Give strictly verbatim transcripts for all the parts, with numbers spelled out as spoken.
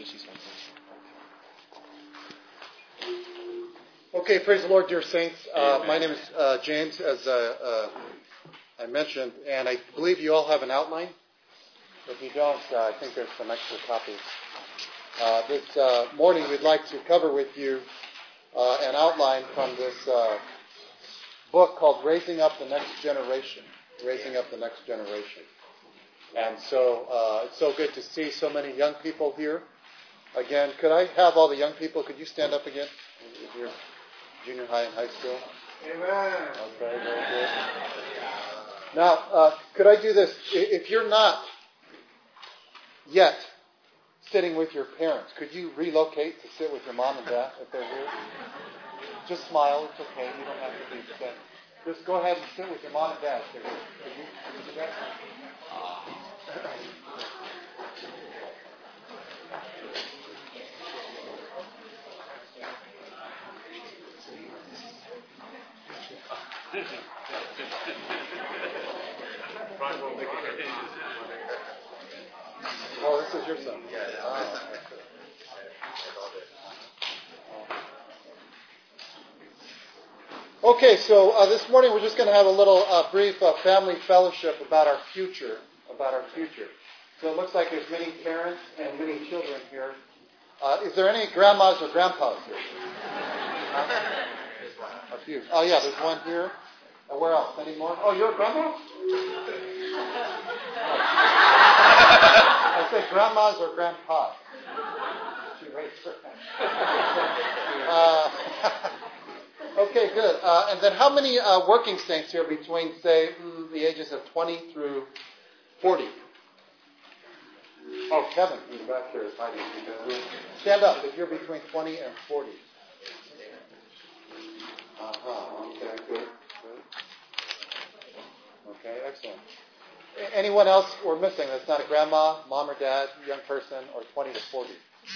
Okay, praise the Lord, dear saints. Uh, my name is uh, James, as uh, uh, I mentioned, and I believe you all have an outline. If you don't, uh, I think there's some extra copies. Uh, this uh, morning, we'd like to cover with you uh, an outline from this uh, book called Raising Up the Next Generation. Raising Up the Next Generation. And so uh, it's so good to see so many young people here. Again, could I have all the young people? Could you stand up again? If you're junior high and high school. Amen. Okay, very good. Now, uh, could I do this? If you're not yet sitting with your parents, could you relocate to sit with your mom and dad if they're here? Just smile. It's okay. You don't have to be upset. Just go ahead and sit with your mom and dad if they're here. Could you, could you do that? Oh, this is your son. Oh. Okay, so uh, this morning we're just going to have a little uh, brief uh, family fellowship about our future, about our future. So it looks like there's many parents and many children here. Uh, is there any grandmas or grandpas here? Huh? A few. Oh yeah, there's one here. Uh, where else? Any more? Oh, you're a grandma? I said grandmas or grandpas. She raised her hand. uh, okay, good. Uh, and then how many uh, working saints here between, say, mm, the ages of twenty through forty? Oh, Kevin, he's back here. Stand up if you're between twenty and forty. Uh-huh. Okay, good. Good. Okay, excellent. Anyone else we're missing that's not a grandma, mom or dad, young person, or twenty to forty?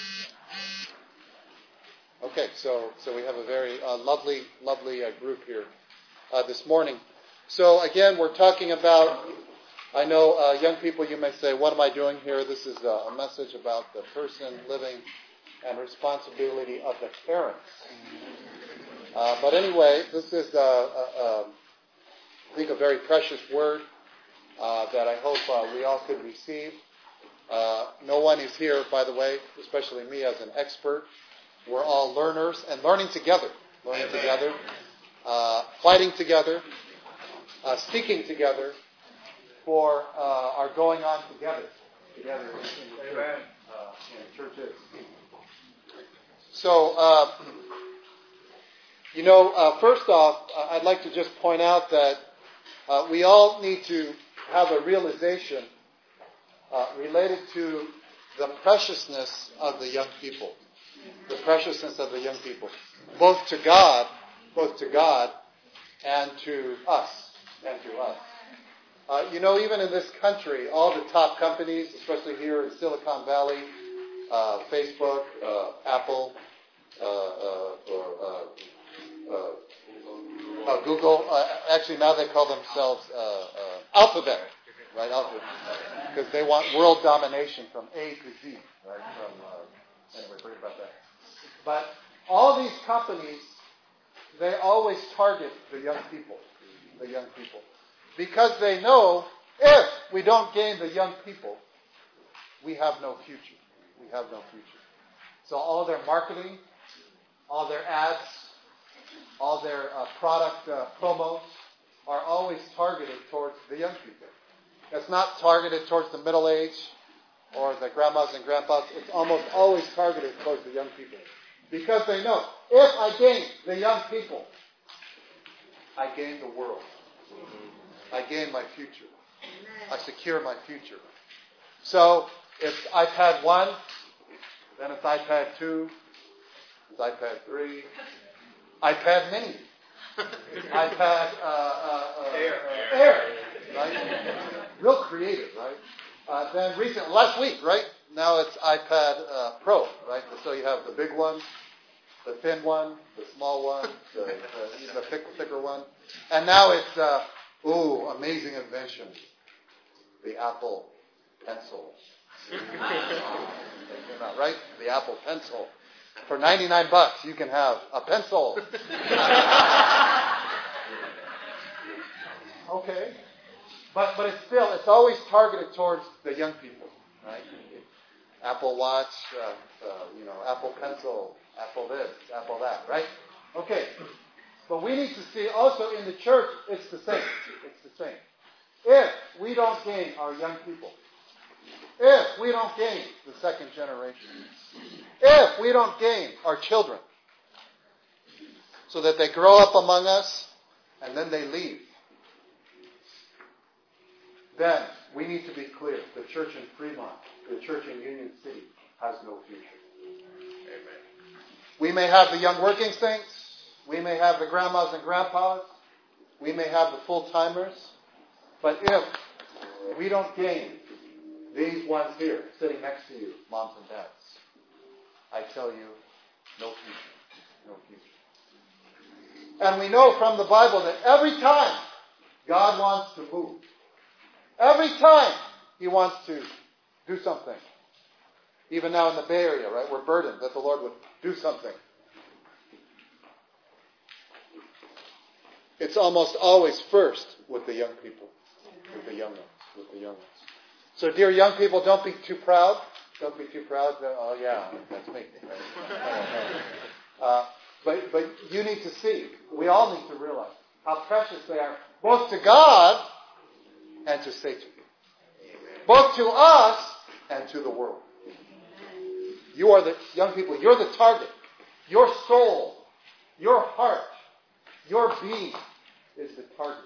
Okay, so so we have a very uh, lovely, lovely uh, group here uh, this morning. So again, we're talking about, I know uh, young people, you may say, what am I doing here? This is uh, a message about the person living and responsibility of the parents. Uh, but anyway, this is, uh, uh, uh, I think, a very precious word uh, that I hope uh, we all could receive. Uh, no one is here, by the way, especially me as an expert. We're all learners and learning together, learning Amen. together, uh, fighting together, uh, seeking together for uh, our going on together, together in, in the church, uh, in churches. So, uh, you know, uh, first off, uh, I'd like to just point out that uh, we all need to have a realization uh, related to the preciousness of the young people. The preciousness of the young people. Both to God, both to God and to us, and to us. Uh, you know, even in this country, all the top companies, especially here in Silicon Valley, uh, Facebook, uh, Apple, uh, uh, or uh, uh, uh, Google, uh, actually now they call themselves uh, uh, Alphabet, right? Alphabet, because they want world domination from A to Z, right? From uh, anyway, forget about that. But all these companies, they always target the young people, the young people, because they know if we don't gain the young people, we have no future. We have no future. So all their marketing, all their ads, all their uh, product uh, promos are always targeted towards the young people. It's not targeted towards the middle age or the grandmas and grandpas. It's almost always targeted towards the young people. Because they know, if I gain the young people, I gain the world. I gain my future. I secure my future. So, it's iPad one, then it's iPad two, it's iPad three, iPad mini, iPad uh, uh, uh, Air. Uh, Air, right? Real creative, right? Uh, then recent, last week, right? Now it's iPad uh, Pro, right? So you have the big one, the thin one, the small one, the, the, even the thick, thicker one. And now it's, uh, ooh, amazing invention, the Apple Pencil. Right? The Apple Pencil. For ninety-nine bucks, you can have a pencil. Okay. But but it's still, it's always targeted towards the young people, right? Apple Watch, uh, uh, you know, Apple Pencil, Apple this, Apple that, right? Okay. But we need to see also in the church, it's the same. It's the same. If we don't gain our young people, if we don't gain the second generation, if we don't gain our children, so that they grow up among us and then they leave, then we need to be clear. The church in Fremont, the church in Union City has no future. Amen. We may have the young working saints. We may have the grandmas and grandpas. We may have the full-timers. But if we don't gain these ones here, sitting next to you, moms and dads, I tell you, no future. No future. And we know from the Bible that every time God wants to move, every time He wants to do something, even now in the Bay Area, right, we're burdened that the Lord would do something. It's almost always first with the young people, with the young ones, with the young ones. So, dear young people, don't be too proud. Don't be too proud. Oh, yeah, that's me. Right? Uh, but, but you need to see, we all need to realize how precious they are, both to God and to Satan. Both to us and to the world. You are the young people, you're the target. Your soul, your heart, your being is the target.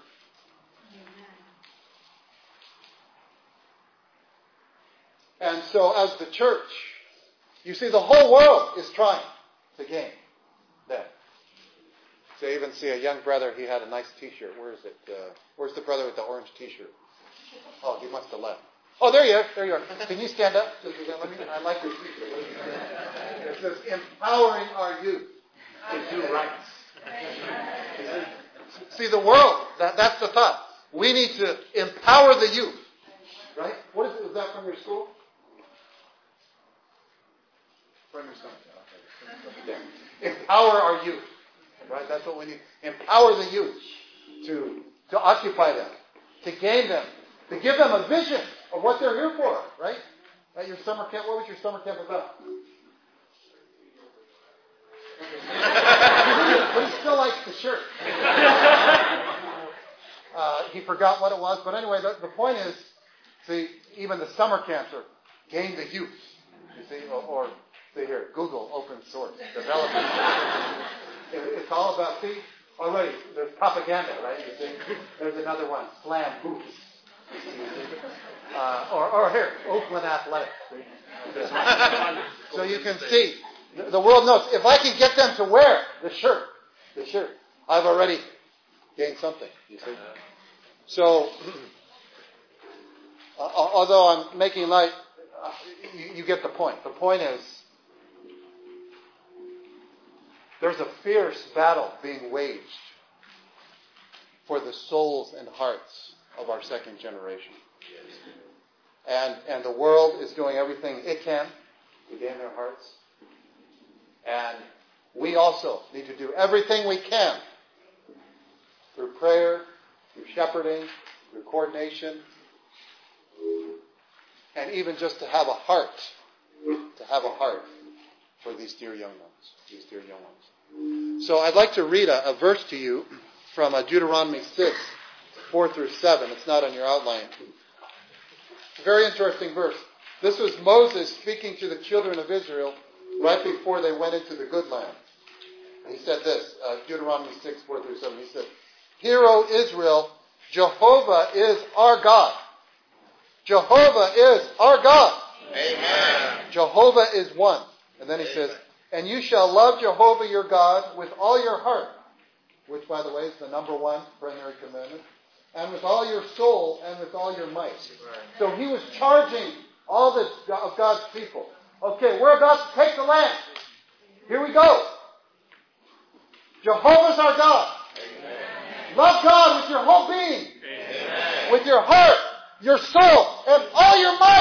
And so as the church, you see the whole world is trying to gain them. So you even see a young brother, he had a nice t-shirt. Where is it? Uh, where's the brother with the orange t-shirt? Oh, he must have left. Oh, there you are. There you are. Can you stand up? Let me, I like your t-shirt. It says, empowering our youth to do right. See, the world, that, that's the thought. We need to empower the youth. Right? What is it? Is that from your school? From your school. Yeah. Empower our youth. Right? That's what we need. Empower the youth to, to occupy them, to gain them, to give them a vision of what they're here for. Right? At your summer camp, what was your summer camp about? But he still likes the shirt. Uh, he forgot what it was. But anyway, the, the point is, see, even the summer camps are gain the youth. You see, or, or see here, Google open source development. it, it's all about, see, already there's propaganda, right? You see, there's another one, slam boots. Uh, or, or here, Oakland Athletics. So you can see, the, the world knows, if I can get them to wear the shirt, the shirt, I've already gained something, you see. So, uh, although I'm making light, uh, you, you get the point. The point is, there's a fierce battle being waged for the souls and hearts of our second generation. And, and the world is doing everything it can to gain their hearts. And we also need to do everything we can through prayer, through shepherding, through coordination, and even just to have a heart, to have a heart for these dear young ones, these dear young ones. So I'd like to read a, a verse to you from uh, Deuteronomy six, four through seven. It's not on your outline. Very interesting verse. This was Moses speaking to the children of Israel right before they went into the good land. He said this, uh, Deuteronomy six, four through seven. He said, "Hear, O Israel, Jehovah is our God." Jehovah is our God. Amen. Jehovah is one. And then he Amen. Says, "And you shall love Jehovah your God with all your heart," which, by the way, is the number one primary commandment, "and with all your soul and with all your might." Right. So he was charging all the, of God's people. Okay, we're about to take the land. Here we go. Jehovah's our God. Amen. Love God with your whole being. Amen. With your heart, your soul, and all your might.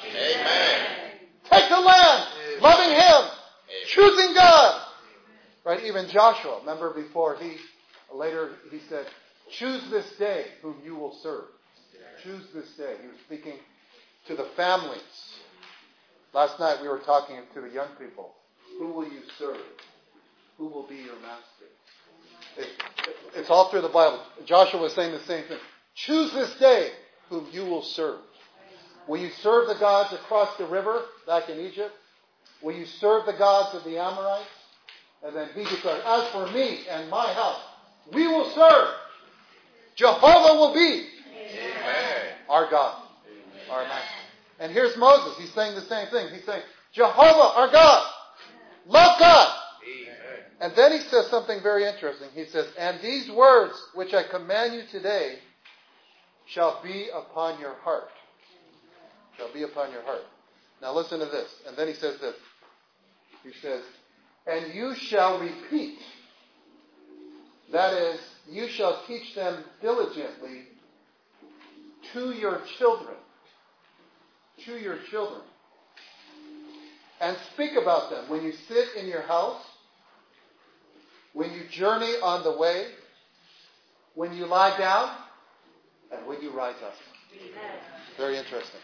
Amen. Take the land, loving Him, Amen. Choosing God. Right? Even Joshua, remember before he, later he said, choose this day whom you will serve. Choose this day. He was speaking to the families. Last night we were talking to the young people. Who will you serve? Who will be your master? It, it, it's all through the Bible. Joshua was saying the same thing. Choose this day whom you will serve. Will you serve the gods across the river back in Egypt? Will you serve the gods of the Amorites? And then he declared, as for me and my house, we will serve. Jehovah will be Amen. Our God, Amen. Our master. And here's Moses. He's saying the same thing. He's saying, Jehovah, our God. Love God. Amen. And then he says something very interesting. He says, and these words which I command you today shall be upon your heart. Shall be upon your heart. Now listen to this. And then he says this. He says, and you shall repeat. That is, you shall teach them diligently to your children. To your children. And speak about them when you sit in your house, when you journey on the way, when you lie down, and when you rise up. Very interesting.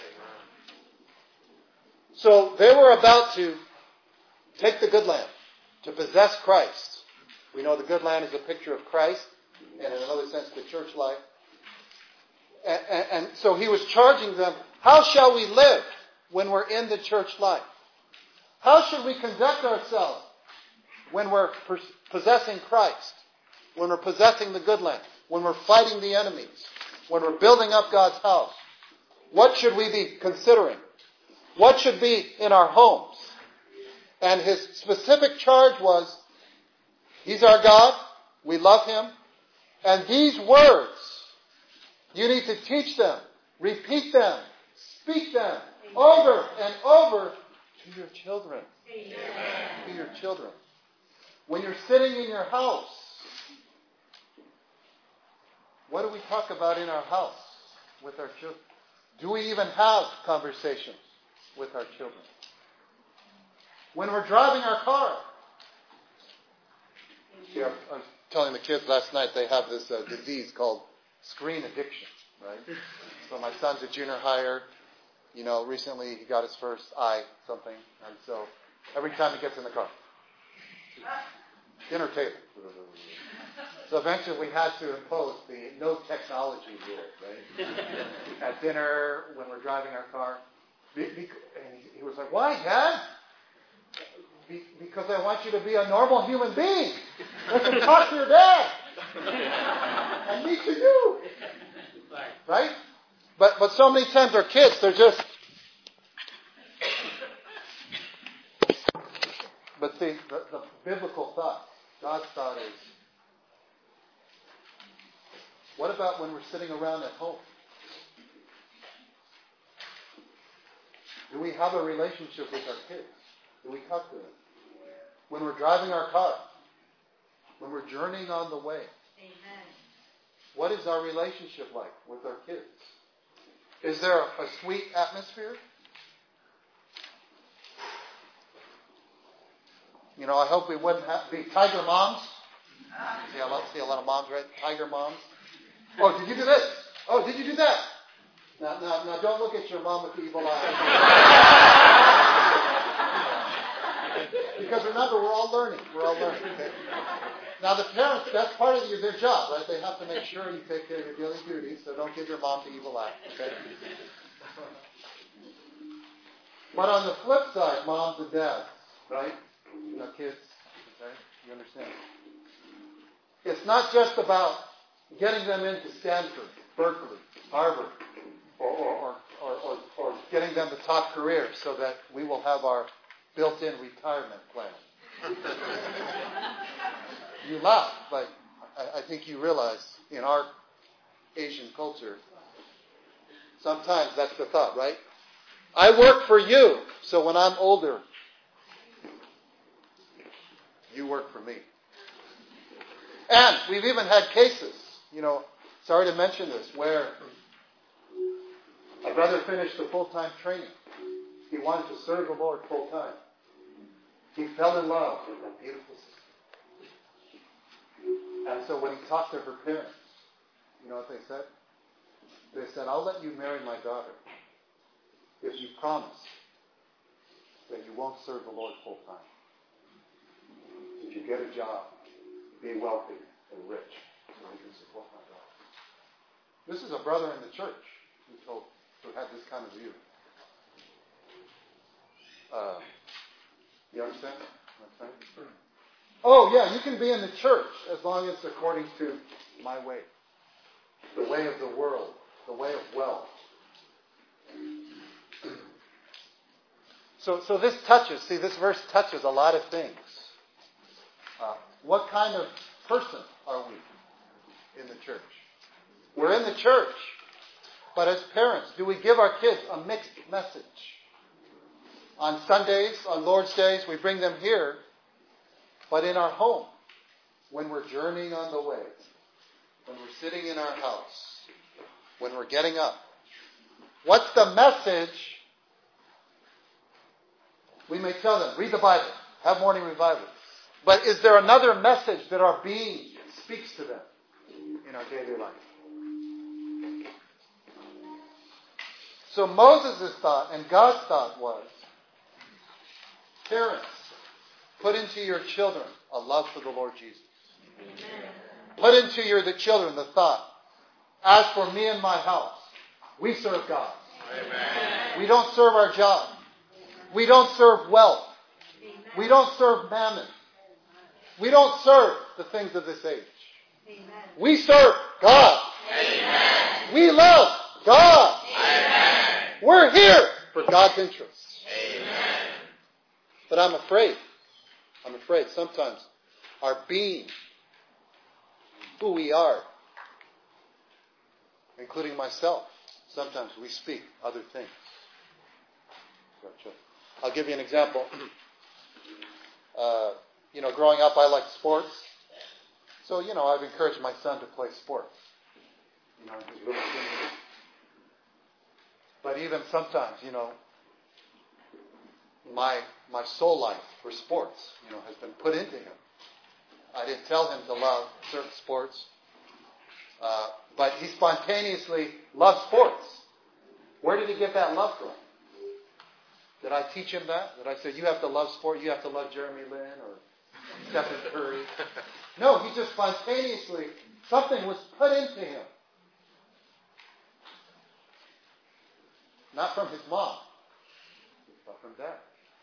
So they were about to take the good land, to possess Christ. We know the good land is a picture of Christ, and in another sense, the church life. And, and, and so he was charging them, how shall we live when we're in the church life? How should we conduct ourselves when we're possessing Christ? When we're possessing the good land? When we're fighting the enemies? When we're building up God's house? What should we be considering? What should be in our homes? And his specific charge was, He's our God. We love Him. And these words, you need to teach them, repeat them, speak them over and over to your children. Amen. To your children. When you're sitting in your house, what do we talk about in our house with our children? Do we even have conversations with our children? When we're driving our car. Yeah, I was telling the kids last night they have this uh, disease called screen addiction, right? So my son's a junior higher. You know, recently he got his first eye something. And so every time he gets in the car, dinner table. So eventually we had to impose the no technology rule, right? At dinner, when we're driving our car. And he was like, why, Dad? Be- because I want you to be a normal human being. Let them talk to your dad. And me to you. Right? But but so many times our kids, they're just... But see, the, the biblical thought, God's thought is, what about when we're sitting around at home? Do we have a relationship with our kids? Do we talk to them? When we're driving our car? When we're journeying on the way? Amen. What is our relationship like with our kids? Is there a, a sweet atmosphere? You know, I hope we wouldn't have be tiger moms. See, I love, see a lot of moms, right? Tiger moms. Oh, did you do this? Oh, did you do that? Now, now, now, don't look at your mom with the evil eye. Because remember, we're all learning. We're all learning. Okay? Now, the parents, that's part of your, their job, right? They have to make sure you take care of your daily duties, so don't give your mom the evil eye. Okay? But on the flip side, moms and dads, right? You know, kids, okay? You understand? It's not just about getting them into Stanford, Berkeley, Harvard, or, or, or, or, or getting them the top careers so that we will have our built-in retirement plan. You laugh, but I, I think you realize in our Asian culture, sometimes that's the thought, right? I work for you, so when I'm older, you work for me. And we've even had cases, you know, sorry to mention this, where A brother finished the full-time training. He wanted to serve the Lord full-time. He fell in love with a beautiful sister. And so when he talked to her parents, you know what they said? They said, I'll let you marry my daughter if you promise that you won't serve the Lord full-time. If you get a job, be wealthy and rich, so you can support my daughter. This is a brother in the church who told, who had this kind of view. Uh, you understand? understand? Oh, yeah, you can be in the church as long as it's according to my way. The way of the world. The way of wealth. So, so this touches, see, this verse touches a lot of things. Uh, what kind of person are we in the church? We're in the church. But as parents, do we give our kids a mixed message? On Sundays, on Lord's Days, we bring them here. But in our home, when we're journeying on the way, when we're sitting in our house, when we're getting up, what's the message? We may tell them, read the Bible, have morning revival. But is there another message that our being speaks to them in our daily life? So Moses' thought and God's thought was, parents, put into your children a love for the Lord Jesus. Amen. Put into your the children the thought, as for me and my house, we serve God. Amen. We don't serve our job. We don't serve wealth. Amen. We don't serve mammon. We don't serve the things of this age. Amen. We serve God. Amen. We love God. Amen. We're here for God's interests. Amen. But I'm afraid, I'm afraid sometimes our being, who we are, including myself, sometimes we speak other things. I'll give you an example. Uh, you know, growing up, I liked sports. So, you know, I've encouraged my son to play sports. You know, his little team. But even sometimes, you know, my my soul life for sports, you know, has been put into him. I didn't tell him to love certain sports, uh, but he spontaneously loves sports. Where did he get that love from? Did I teach him that? Did I say, you have to love sport, you have to love Jeremy Lin or Stephen Curry? No, he just spontaneously, something was put into him. Not from his mom, but from dad.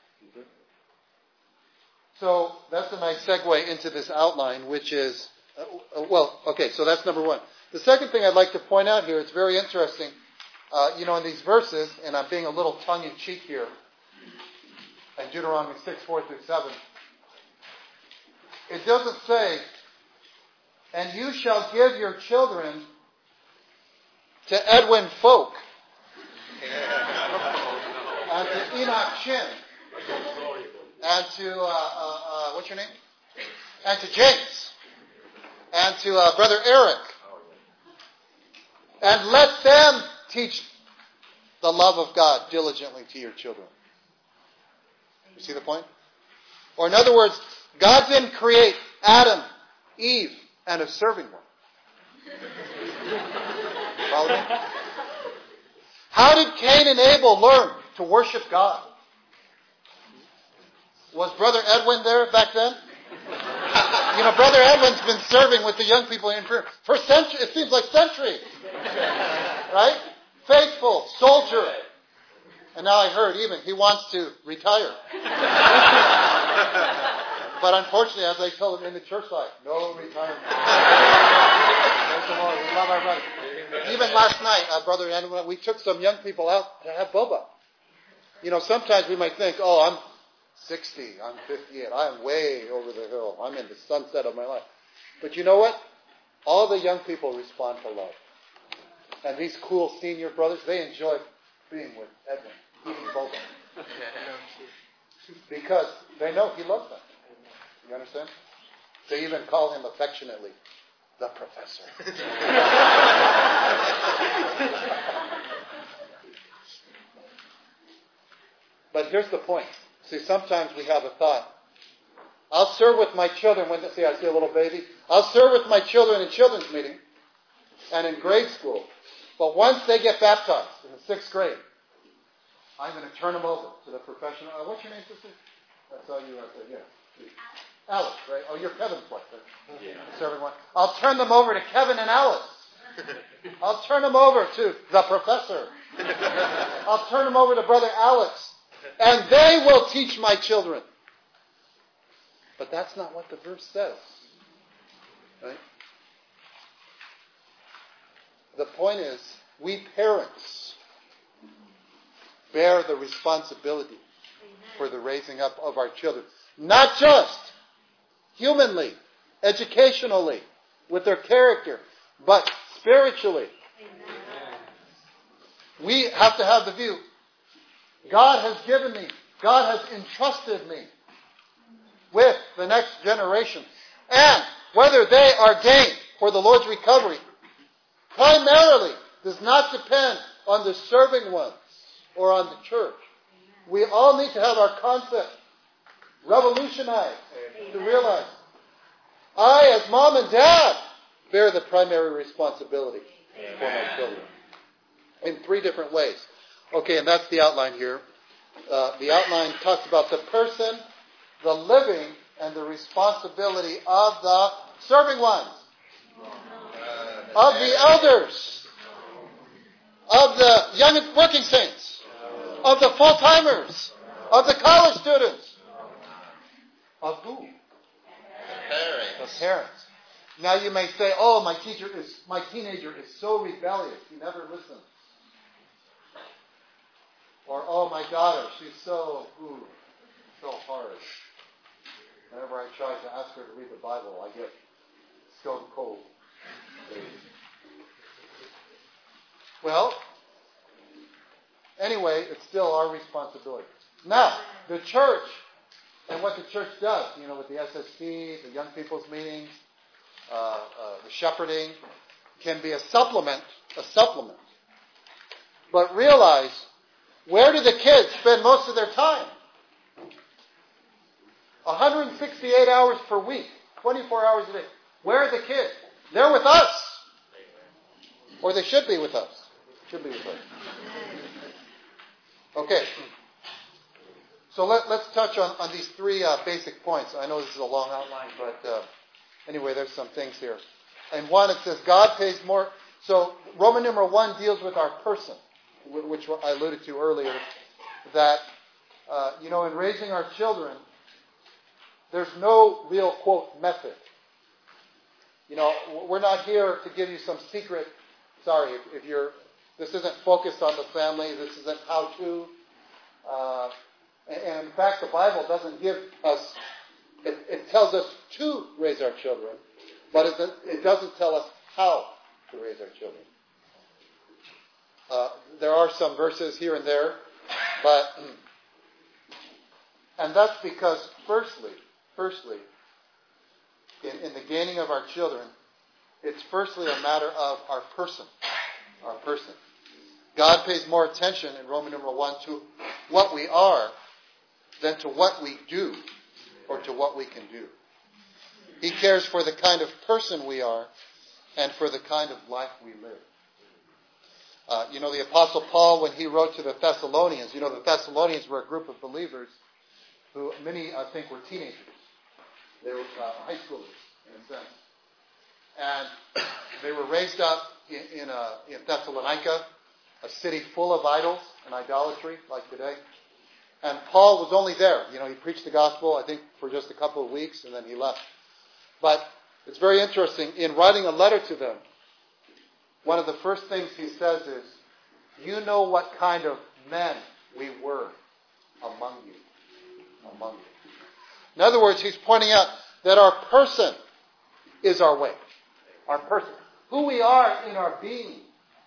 So that's a nice segue into this outline, which is, uh, well, okay, so that's number one. The second thing I'd like to point out here, it's very interesting, uh, you know, in these verses, and I'm being a little tongue-in-cheek here, in Deuteronomy six, four through seven, it doesn't say, and you shall give your children to Edwin Folk, and to Enoch Chin, and to, uh, uh, uh, what's your name? And to James, and to uh, Brother Eric, and let them teach the love of God diligently to your children. You see the point? Or in other words, God didn't create Adam, Eve, and a serving one. Follow me? How did Cain and Abel learn to worship God? Was Brother Edwin there back then? You know, Brother Edwin's been serving with the young people in prayer for centuries. It seems like centuries. Right? Faithful, soldier. And now I heard even he wants to retire. But unfortunately, as I told him in the church life, no retirement. Praise the Lord. We love our brother. Even last night, uh, Brother Edwin, we took some young people out to have boba. You know, sometimes we might think, oh, I'm sixty, I'm fifty-eight, I'm way over the hill, I'm in the sunset of my life. But you know what? All the young people respond to love. And these cool senior brothers, they enjoy being with Edwin, eating boba. Because they know he loves them. You understand? They even call him affectionately the professor. But here's the point. See, sometimes we have a thought. I'll serve with my children when, see, I see a little baby. I'll serve with my children in children's meeting and in grade school. But once they get baptized in the sixth grade, I'm going to turn them over to the professional. Uh, what's your name, sister? That's all you are. Yeah. Alice, right? Oh, you're Kevin's wife. Right? Yeah. Serving one. I'll turn them over to Kevin and Alice. I'll turn them over to the professor. I'll turn them over to Brother Alex. And they will teach my children. But that's not what the verse says. Right? The point is, we parents bear the responsibility for the raising up of our children. Not just humanly, educationally, with their character, but spiritually. Amen. We have to have the view. God has given me, God has entrusted me with the next generation. And whether they are gained for the Lord's recovery primarily does not depend on the serving ones or on the church. We all need to have our concept revolutionized to realize I, as mom and dad, bear the primary responsibility for my children in three different ways. Okay, and that's the outline here. Uh, the outline talks about the person, the living, and the responsibility of the serving ones, of the elders, of the young and working saints, of the full-timers, of the college students. Of who? The parents. The parents. Now you may say, oh, my teacher is, my teenager is so rebellious, he never listens. Or, oh, my daughter, she's so, ooh, so hard. Whenever I try to ask her to read the Bible, I get stone cold. Well, anyway, it's still our responsibility. Now, the church, and what the church does, you know, with the S S P, the young people's meetings, uh, uh, the shepherding, can be a supplement, a supplement. But realize, where do the kids spend most of their time? one hundred sixty-eight hours per week, twenty-four hours a day. Where are the kids? They're with us. Or they should be with us. Should be with us. Okay. So let, let's touch on, on these three uh, basic points. I know this is a long outline, but uh, anyway, there's some things here. And one, it says God pays more. So Roman numeral one deals with our person, which I alluded to earlier, that, uh, you know, in raising our children, there's no real, quote, method. You know, we're not here to give you some secret, sorry, if, if you're, this isn't focused on the family, this isn't how to. Uh, and, and in fact, the Bible doesn't give us, it, it tells us to raise our children, but it, it doesn't tell us how to raise our children. Uh, there are some verses here and there, but, and that's because, firstly, firstly, in, in the gaining of our children, it's firstly a matter of our person, our person. God pays more attention in Roman numeral one to what we are than to what we do or to what we can do. He cares for the kind of person we are and for the kind of life we live. Uh, you know, the Apostle Paul, when he wrote to the Thessalonians, you know, the Thessalonians were a group of believers who many, I think, were teenagers. They were uh, high schoolers, in a sense. And they were raised up in, in, a, in Thessalonica, a city full of idols and idolatry, like today. And Paul was only there. You know, he preached the gospel, I think, for just a couple of weeks, and then he left. But it's very interesting. In writing a letter to them, one of the first things he says is, you know what kind of men we were among you. Among you. In other words, he's pointing out that our person is our way. Our person. Who we are in our being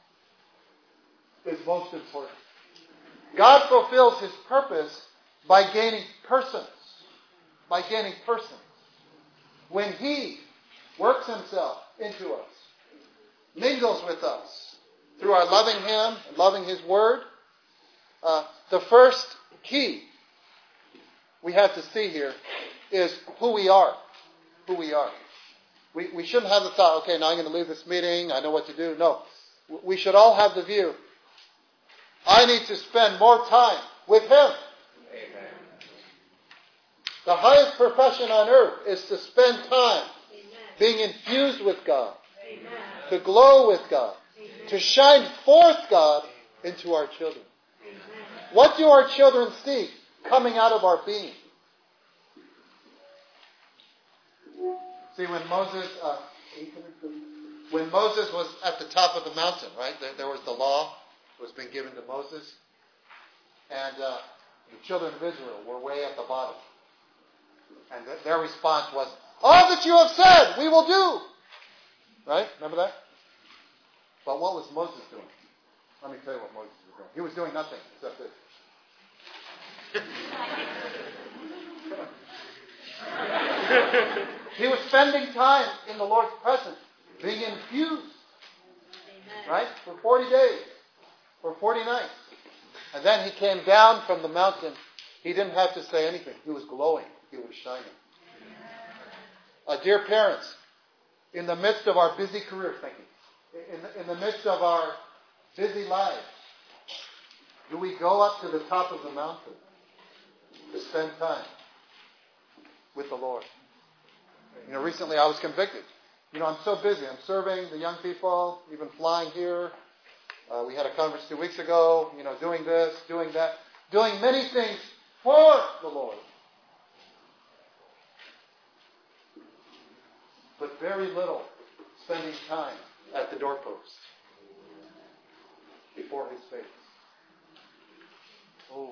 is most important. God fulfills his purpose by gaining persons. By gaining persons. When he works himself into us, mingles with us through our loving him and loving his word, uh, the first key we have to see here is who we are. Who we are. We, we shouldn't have the thought, okay, now I'm going to leave this meeting, I know what to do. No. We should all have the view, I need to spend more time with Him. Amen. The highest profession on earth is to spend time Amen. Being infused with God, Amen. To glow with God, Amen. To shine forth God into our children. Amen. What do our children see coming out of our being? See, when Moses, uh, when Moses was at the top of the mountain, right? There, there was the law was being given to Moses, and uh, the children of Israel were way at the bottom, and th- their response was, "All that you have said, we will do." Right? Remember that? But what was Moses doing? Let me tell you what Moses was doing. He was doing nothing except this. He was spending time in the Lord's presence, being infused, Amen. Right, for forty days, for forty nights. And then he came down from the mountain. He didn't have to say anything. He was glowing. He was shining. Uh, dear parents, in the midst of our busy careers, thank you, in the, in the midst of our busy lives, do we go up to the top of the mountain to spend time with the Lord? You know, recently I was convicted. You know, I'm so busy. I'm serving the young people, even flying here. Uh, we had a conference two weeks ago, you know, doing this, doing that, doing many things for the Lord. But very little spending time at the doorpost before His face. Oh.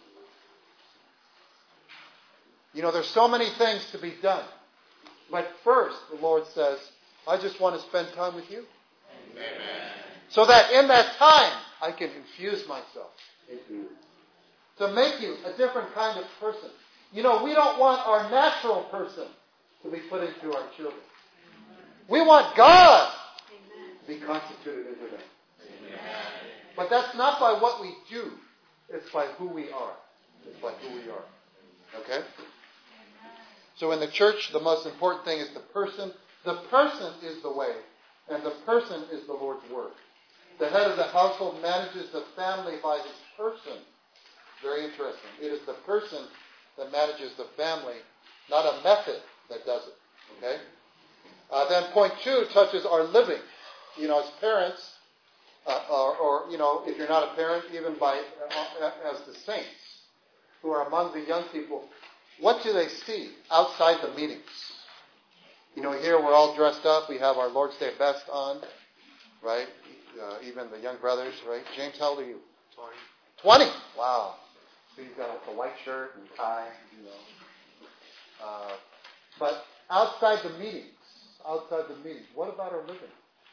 You know, there's so many things to be done. But first, the Lord says, I just want to spend time with you. Amen. So that in that time, I can infuse myself into you. To make you a different kind of person. You know, we don't want our natural person to be put into our children. We want God to be constituted into them. Amen. But that's not by what we do. It's by who we are. It's by who we are. Okay? So in the church, the most important thing is the person. The person is the way, and the person is the Lord's Word. The head of the household manages the family by his person. Very interesting. It is the person that manages the family, not a method that does it. Okay? Uh, then point two touches our living. You know, as parents, uh, or, or, you know, if you're not a parent, even by uh, as the saints who are among the young people, what do they see outside the meetings? You know, here we're all dressed up. We have our Lord's Day best on, right? Uh, even the young brothers, right? James, how old are you? twenty. twenty? Wow. So you've got the white shirt and tie, you know. Uh, but outside the meetings, outside the meetings, what about our living?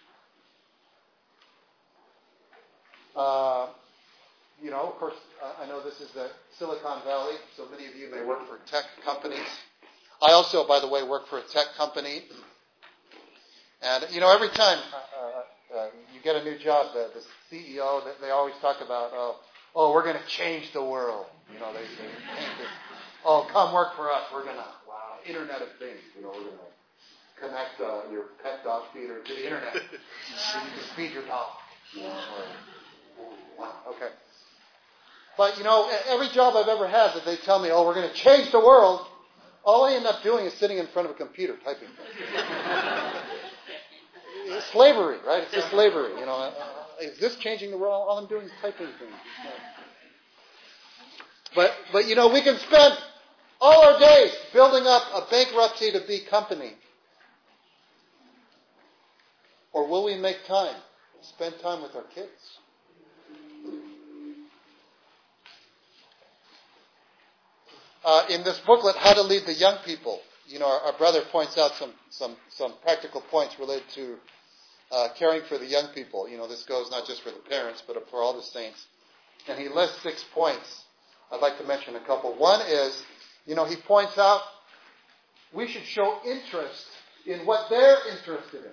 Uh, you know, of course, uh, I know this is the Silicon Valley, so many of you may work for tech companies. I also, by the way, work for a tech company. And, you know, every time uh, uh, you get a new job, the, the C E O, they, they always talk about, oh, oh, we're going to change the world. You know, they say, oh, come work for us. We're going to, wow, Internet of Things. You know, we're going to connect uh, your pet dog feeder to the Internet. So you can feed your dog. You know, or, wow, okay. But, you know, every job I've ever had that they tell me, oh, we're going to change the world, all I end up doing is sitting in front of a computer typing. It's slavery, right? It's just slavery. You know, uh, is this changing the world? All I'm doing is typing things. But, but you know, we can spend all our days building up a bankruptcy to be company. Or will we make time, spend time with our kids? Uh, in this booklet, How to Lead the Young People, you know, our, our brother points out some, some, some practical points related to uh, caring for the young people. You know, this goes not just for the parents, but for all the saints. And he lists six points. I'd like to mention a couple. One is, you know, he points out we should show interest in what they're interested in.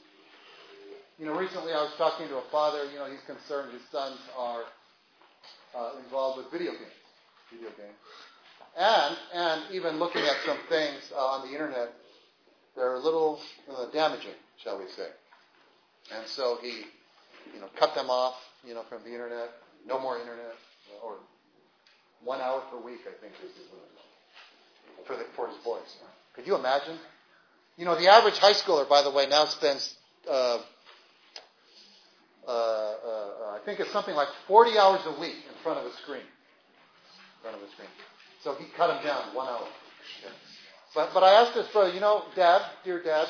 You know, recently I was talking to a father, you know, he's concerned his sons are uh, involved with video games. Video games. And, and even looking at some things uh, on the internet that are a little uh, damaging, shall we say. And so he, you know, cut them off, you know, from the internet. No more internet, or one hour per week, I think, is his limit for, the, for his boys. Could you imagine? You know, the average high schooler, by the way, now spends, uh, uh, uh, I think it's something like forty hours a week in front of a screen. In front of a screen. So he cut him down one hour. Yeah. But but I asked this brother, you know, Dad, dear Dad,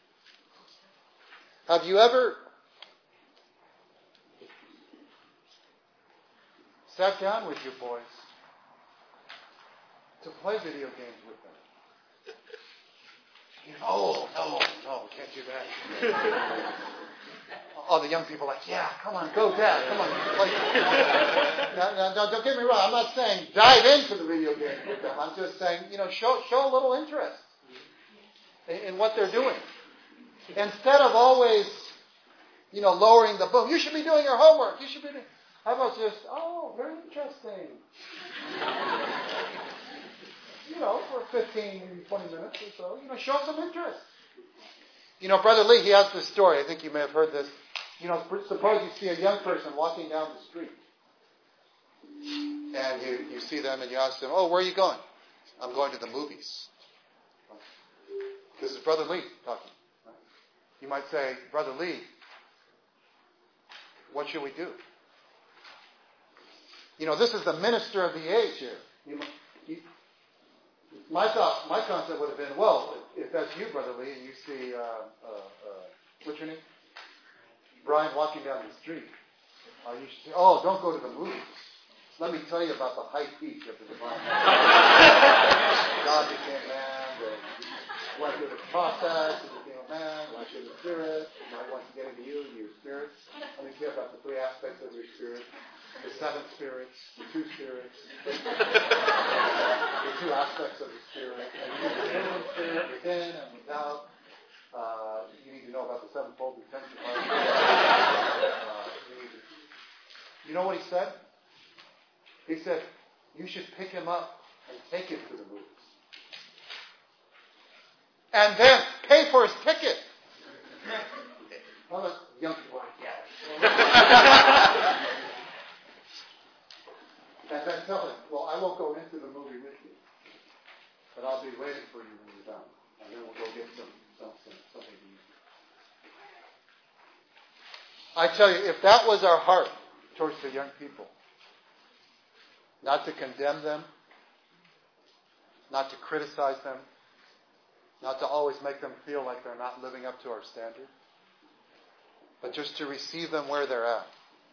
have you ever sat down with your boys to play video games with them? You know, oh, no, no, can't do that. All the young people are like, yeah, come on, go, Dad, come on. Play. now, now, now, don't get me wrong. I'm not saying dive into the video game with them. I'm just saying, you know, show show a little interest in, in what they're doing. Instead of always, you know, lowering the boom. You should be doing your homework. You should be doing. How about just, oh, very interesting. You know, for fifteen, maybe twenty minutes or so, you know, show some interest. You know, Brother Lee, he has this story. I think you may have heard this. You know, suppose you see a young person walking down the street. And you, you see them and you ask them, oh, where are you going? I'm going to the movies. This is Brother Lee talking. You might say, Brother Lee, what should we do? You know, this is the minister of the age here. You, you, my thought, my concept would have been, well, if that's you, Brother Lee, and you see, uh, uh, uh, what's your name? Brian walking down the street. Uh, you should say, oh, don't go to the movies. Let me tell you about the high peak of the divine. God became man, and went through the process, he became a man, went through the spirit, and I want to get into you, your spirit. Let me tell you about the three aspects of your spirit. The seven spirits, the two spirits, the two aspects of the spirit, and you need the inward spirit within and without. Uh, you need to know about the sevenfold potential. Uh, you, need to, you know what he said? He said, you should pick him up and take him to the movies. And then pay for his ticket. All the young people are like, yes. And then tell him, well, I won't go into the movie with you, but I'll be waiting for you when you're done. And then we'll go get some, some, some something to eat. I tell you, if that was our heart towards the young people, not to condemn them, not to criticize them, not to always make them feel like they're not living up to our standard, but just to receive them where they're at.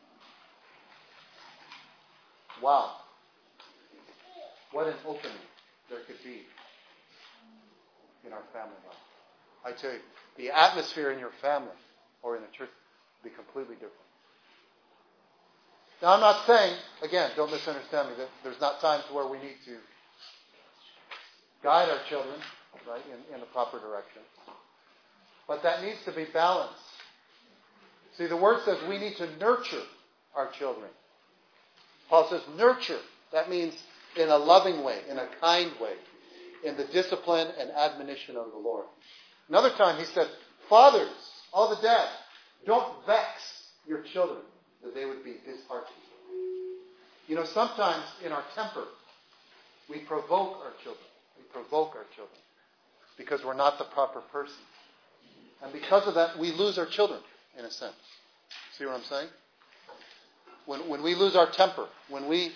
Wow. What an opening there could be in our family life. I tell you, the atmosphere in your family or in the church will be completely different. Now, I'm not saying, again, don't misunderstand me, that there's not times where we need to guide our children, right, in, in the proper direction. But that needs to be balanced. See, the word says we need to nurture our children. Paul says nurture. That means in a loving way, in a kind way, in the discipline and admonition of the Lord. Another time he said, fathers, all the dads, don't vex your children that they would be disheartened. You know, sometimes in our temper, we provoke our children. We provoke our children because we're not the proper person. And because of that, we lose our children, in a sense. See what I'm saying? When, when we lose our temper, when we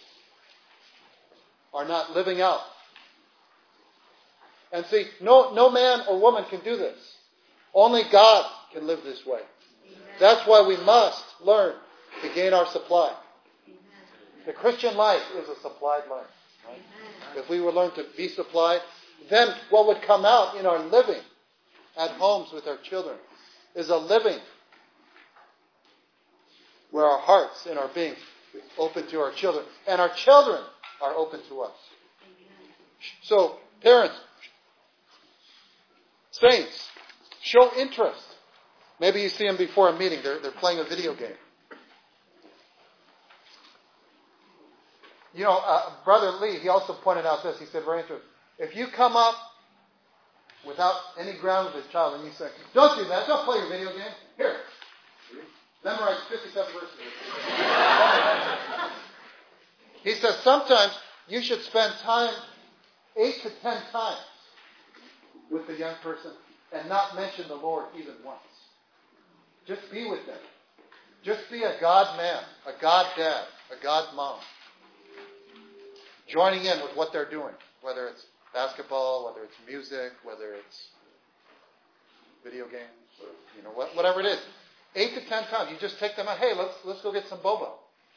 are not living out. And see, no, no man or woman can do this. Only God can live this way. That's why we must learn to gain our supply. The Christian life is a supplied life. Right? If we would learn to be supplied, then what would come out in our living at homes with our children is a living where our hearts and our being is open to our children. And our children are open to us. So, parents, saints, show interest. Maybe you see them before a meeting. They're, they're playing a video game. You know, uh, Brother Lee, he also pointed out this. He said, very interesting. If you come up without any ground with a child and you say, don't do that, don't play your video game. Here, memorize fifty-seven verses. He says sometimes you should spend time, eight to ten times, with the young person and not mention the Lord even once. Just be with them. Just be a God man, a God dad, a God mom. Joining in with what they're doing, whether it's basketball, whether it's music, whether it's video games, or, you know, whatever it is. Eight to ten times, you just take them out. Hey, let's let's go get some boba.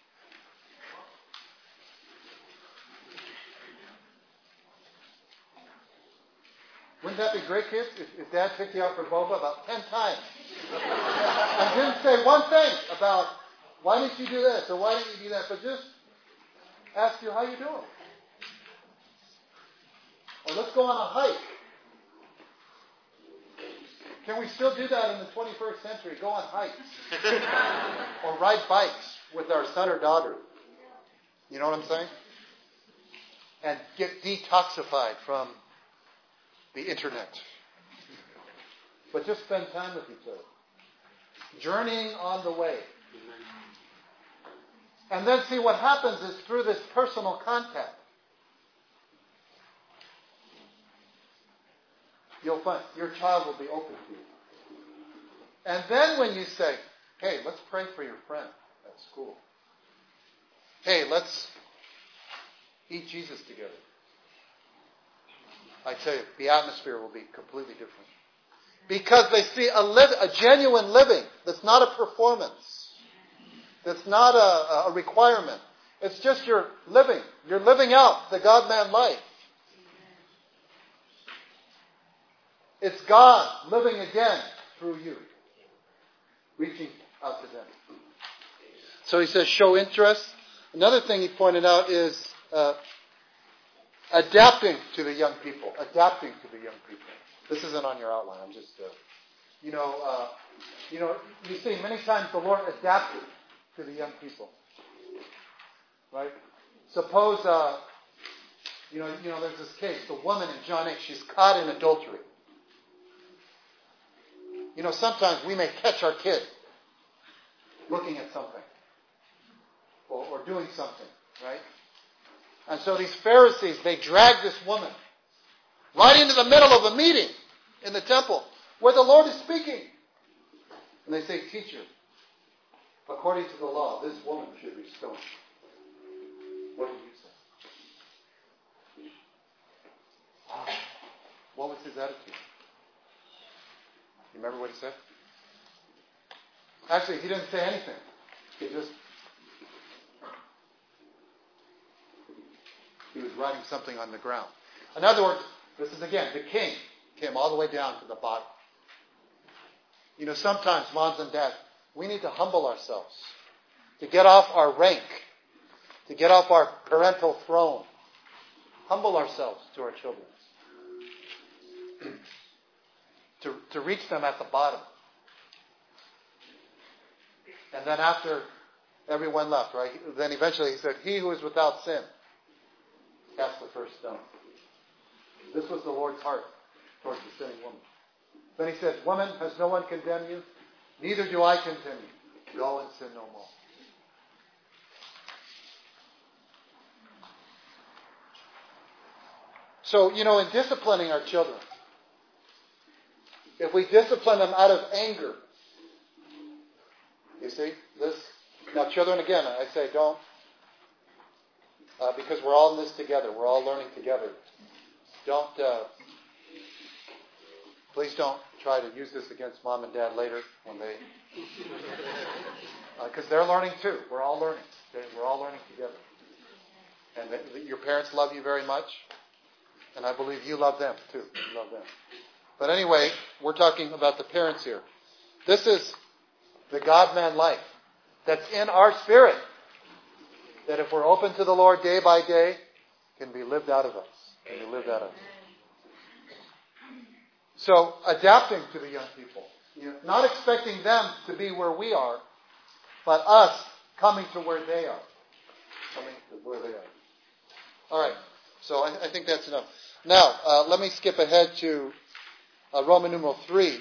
Wouldn't that be great, kids? If, if Dad picked you out for boba about ten times, and didn't say one thing about why didn't you do this or why didn't you do that, but just ask you how you doing. Or let's go on a hike. Can we still do that in the twenty-first century? Go on hikes. Or ride bikes with our son or daughter. You know what I'm saying? And get detoxified from the internet. But just spend time with each other. Journeying on the way. And then see what happens is through this personal contact, you'll find your child will be open to you. And then when you say, hey, let's pray for your friend at school. Hey, let's eat Jesus together. I tell you, the atmosphere will be completely different. Because they see a, live, a genuine living that's not a performance. That's not a, a requirement. It's just your living. You're living out the God-man life. It's God living again through you. Reaching out to them. So he says, show interest. Another thing he pointed out is uh, adapting to the young people. Adapting to the young people. This isn't on your outline. I'm just, uh, you know, uh, you know, you see many times the Lord adapted to the young people. Right? Suppose, uh, you know, you know, there's this case, the woman in John eight, she's caught in adultery. You know, sometimes we may catch our kid looking at something or, or doing something, right? And so these Pharisees, they drag this woman right into the middle of a meeting in the temple where the Lord is speaking. And they say, teacher, according to the law, this woman should be stoned. What do you say? Wow. What was his attitude? You remember what he said? Actually, he didn't say anything. He just... He was writing something on the ground. In other words, this is again, the king came all the way down to the bottom. You know, sometimes, moms and dads, we need to humble ourselves. To get off our rank. To get off our parental throne. Humble ourselves to our children. To, to reach them at the bottom. And then after everyone left, right? Then eventually he said, he who is without sin, cast the first stone. This was the Lord's heart towards the sinning woman. Then he said, woman, has no one condemned you? Neither do I condemn you. Go and sin no more. So, you know, in disciplining our children, if we discipline them out of anger, you see, this, now children, again, I say don't, uh, because we're all in this together, we're all learning together. Don't, uh, please don't try to use this against mom and dad later when they, because uh, they're learning too. We're all learning. Okay? We're all learning together. And the, the, your parents love you very much, and I believe you love them too. You love them. But anyway, we're talking about the parents here. This is the God-man life that's in our spirit. That if we're open to the Lord day by day, can be lived out of us. Can be lived out of us. So, adapting to the young people. You know, not expecting them to be where we are, but us coming to where they are. Coming to where they are. All right. So I, I think that's enough. Now, uh, let me skip ahead to uh, Roman numeral three.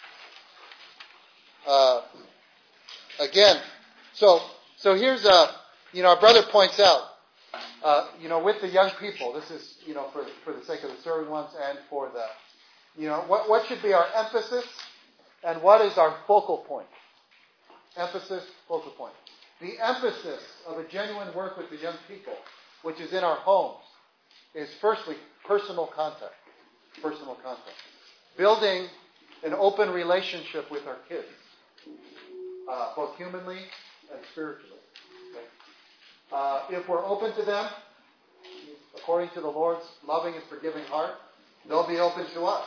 Uh, again, so so here's a, you know, our brother points out, uh, you know, with the young people, this is, you know, for for the sake of the serving ones and for the, you know, what what should be our emphasis and what is our focal point? Emphasis, focal point. The emphasis of a genuine work with the young people, which is in our homes, is firstly personal contact. Personal contact. Building an open relationship with our kids, uh, both humanly and spiritually. Okay? Uh, if we're open to them, according to the Lord's loving and forgiving heart, they'll be open to us.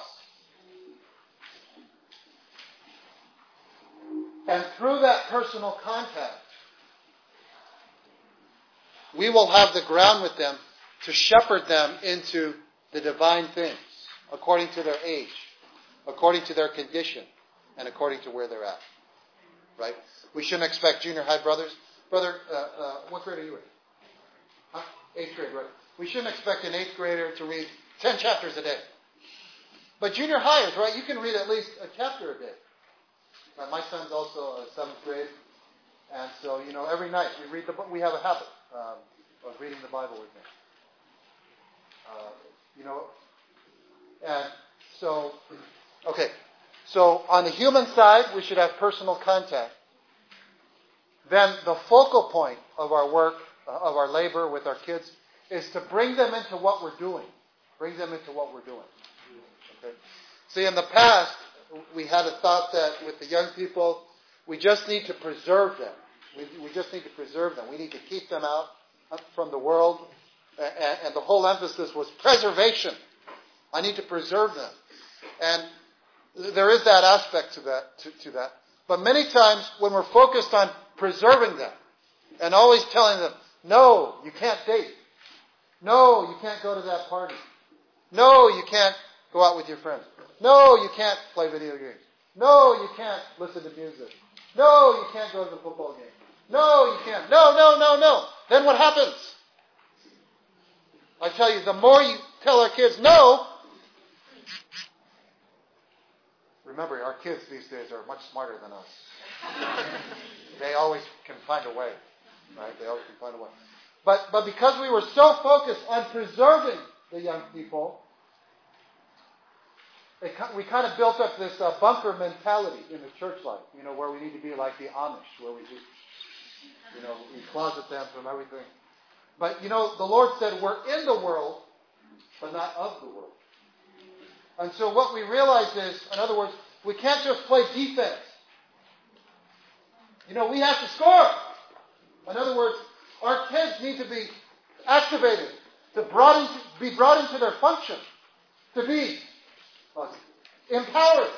And through that personal contact, we will have the ground with them to shepherd them into the divine things, according to their age, according to their condition, and according to where they're at. Right? We shouldn't expect junior high brothers. Brother, uh, uh, what grade are you in? Huh? Eighth grade, right? We shouldn't expect an eighth grader to read ten chapters a day. But junior highers, right? You can read at least a chapter a day. Uh, my son's also a seventh grade, and so, you know, every night we read the book. We have a habit um, of reading the Bible with me. Uh, you know, and so, okay. So on the human side, we should have personal contact. Then the focal point of our work, uh, of our labor with our kids, is to bring them into what we're doing. Bring them into what we're doing. Okay. See, in the past, we had a thought that with the young people, we just need to preserve them. We, we just need to preserve them. We need to keep them out from the world. And, and the whole emphasis was preservation. I need to preserve them. And there is that aspect to that. To, to that. But many times when we're focused on preserving them and always telling them, no, you can't date. No, you can't go to that party. No, you can't go out with your friends. No, you can't play video games. No, you can't listen to music. No, you can't go to the football game. No, you can't. No, no, no, no. Then what happens? I tell you, the more you tell our kids no, remember, our kids these days are much smarter than us. They always can find a way. Right? They always can find a way. But, but because we were so focused on preserving the young people, It, we kind of built up this uh, bunker mentality in the church life, you know, where we need to be like the Amish, where we just, you know, we closet them from everything. But, you know, the Lord said we're in the world, but not of the world. And so what we realize is, in other words, we can't just play defense. You know, we have to score. In other words, our kids need to be activated, to brought into, be brought into their function, to be empowered.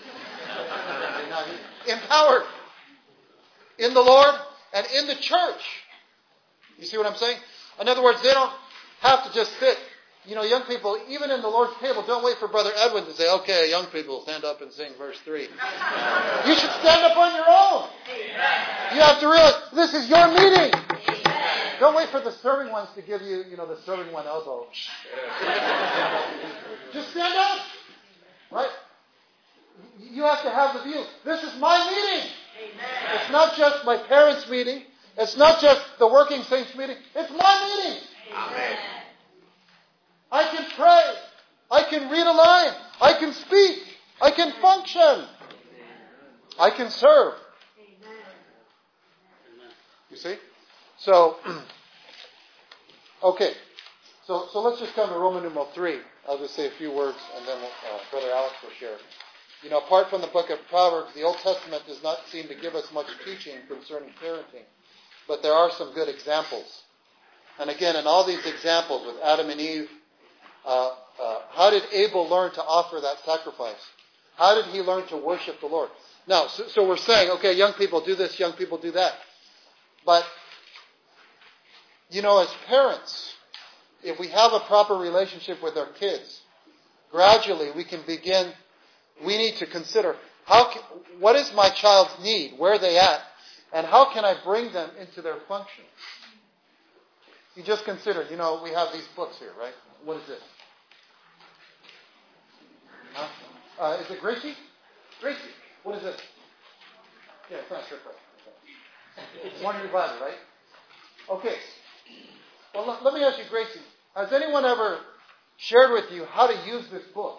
Empowered in the Lord and in the church. You see what I'm saying? In other words, they don't have to just sit. You know, young people, even in the Lord's table, don't wait for Brother Edwin to say, okay, young people, stand up and sing verse three. You should stand up on your own. You have to realize this is your meeting. Don't wait for the serving ones to give you, you know, the serving one elbow. Just stand up. Right? You have to have the view. This is my meeting. Amen. It's not just my parents' meeting. It's not just the working saints' meeting. It's my meeting. Amen. I can pray. I can read a line. I can speak. I can function. I can serve. You see? So, okay. So, so let's just come to Roman numeral three. I'll just say a few words, and then uh, Brother Alex will share. You know, apart from the book of Proverbs, the Old Testament does not seem to give us much teaching concerning parenting. But there are some good examples. And again, in all these examples with Adam and Eve, uh, uh, how did Abel learn to offer that sacrifice? How did he learn to worship the Lord? Now, so, so we're saying, okay, young people do this, young people do that. But, you know, as parents, if we have a proper relationship with our kids, gradually we can begin, we need to consider, how can, what is my child's need? Where are they at? And how can I bring them into their function? You just consider, you know, we have these books here, right? What is this? Huh? Uh, is it Gracie? Gracie, what is this? Yeah, it's not sure. It's Morning Revival, right? Okay. Well, let, let me ask you, Gracie, has anyone ever shared with you how to use this book?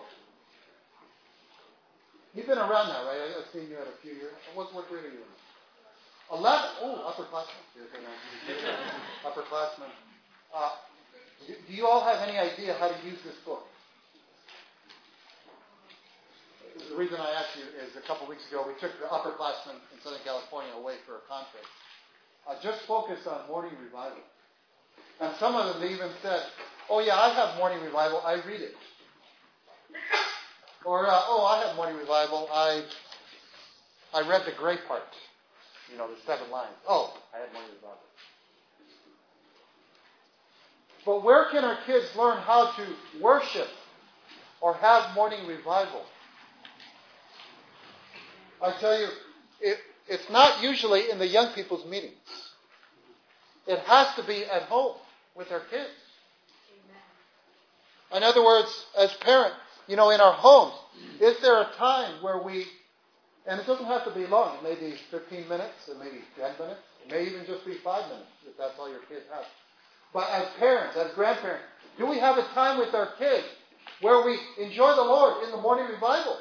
You've been around now, right? I've seen you at a few years. What, what grade are you in? Eleven. Oh, upperclassmen. Upperclassmen. Uh, do, do you all have any idea how to use this book? The reason I asked you is a couple weeks ago we took the upperclassmen in Southern California away for a conference. Uh, just focused on morning revival. And some of them they even said, oh yeah, I have morning revival, I read it. Or, uh, oh, I have morning revival, I I read the gray part. You know, the seven lines. Oh, I had morning revival. But where can our kids learn how to worship or have morning revival? I tell you, it, it's not usually in the young people's meetings. It has to be at home with our kids. Amen. In other words, as parents, you know, in our homes, is there a time where we, and it doesn't have to be long, it may be fifteen minutes, it may be ten minutes, it may even just be five minutes, if that's all your kids have. But as parents, as grandparents, do we have a time with our kids where we enjoy the Lord in the morning revival?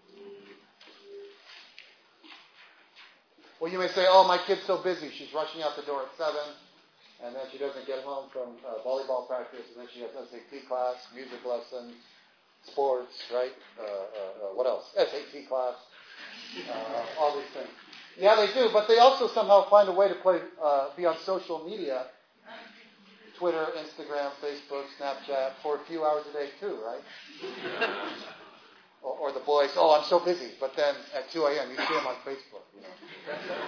Well, you may say, oh, my kid's so busy. She's rushing out the door at seven, and then she doesn't get home from uh, volleyball practice, and then she has S A T class, music lessons, sports, right? Uh, uh, uh, what else? S A T class, uh, all these things. Yeah, they do, but they also somehow find a way to play, uh, be on social media, Twitter, Instagram, Facebook, Snapchat, for a few hours a day too, right? Or, or the boys, oh, I'm so busy. But then at two a.m. you see them on Facebook. You know.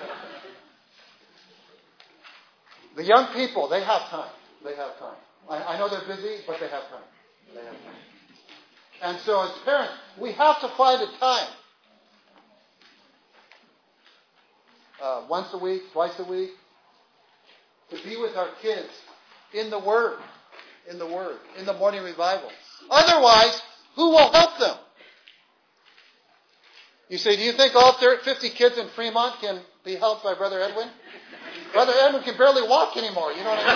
The young people, they have time. They have time. I, I know they're busy, but they have time. They have time. And so as parents, we have to find a time. Uh, once a week, twice a week, to be with our kids in the Word. In the Word. In the morning revival. Otherwise, who will help them? You say, do you think all fifty kids in Fremont can be helped by Brother Edwin? Brother Edwin can barely walk anymore. You know what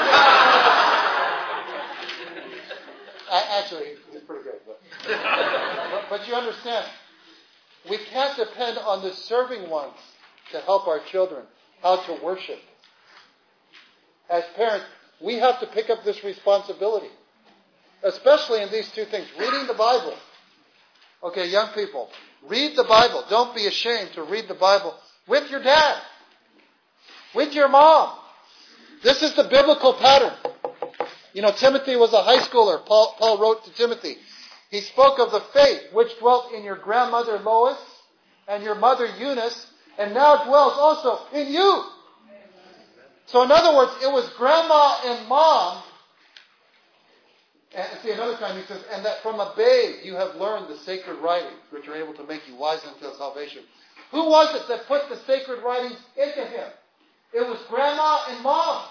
I mean? Actually, he's pretty good. But, but, but you understand, we can't depend on the serving ones to help our children how to worship. As parents, we have to pick up this responsibility. Especially in these two things. Reading the Bible. Okay, young people. Read the Bible. Don't be ashamed to read the Bible with your dad. With your mom. This is the biblical pattern. You know, Timothy was a high schooler. Paul, Paul wrote to Timothy. He spoke of the faith which dwelt in your grandmother Lois and your mother Eunice, and now dwells also in you. So in other words, it was grandma and mom. And see, another time he says, and that from a babe you have learned the sacred writings, which are able to make you wise unto salvation. Who was it that put the sacred writings into him? It was grandma and mom.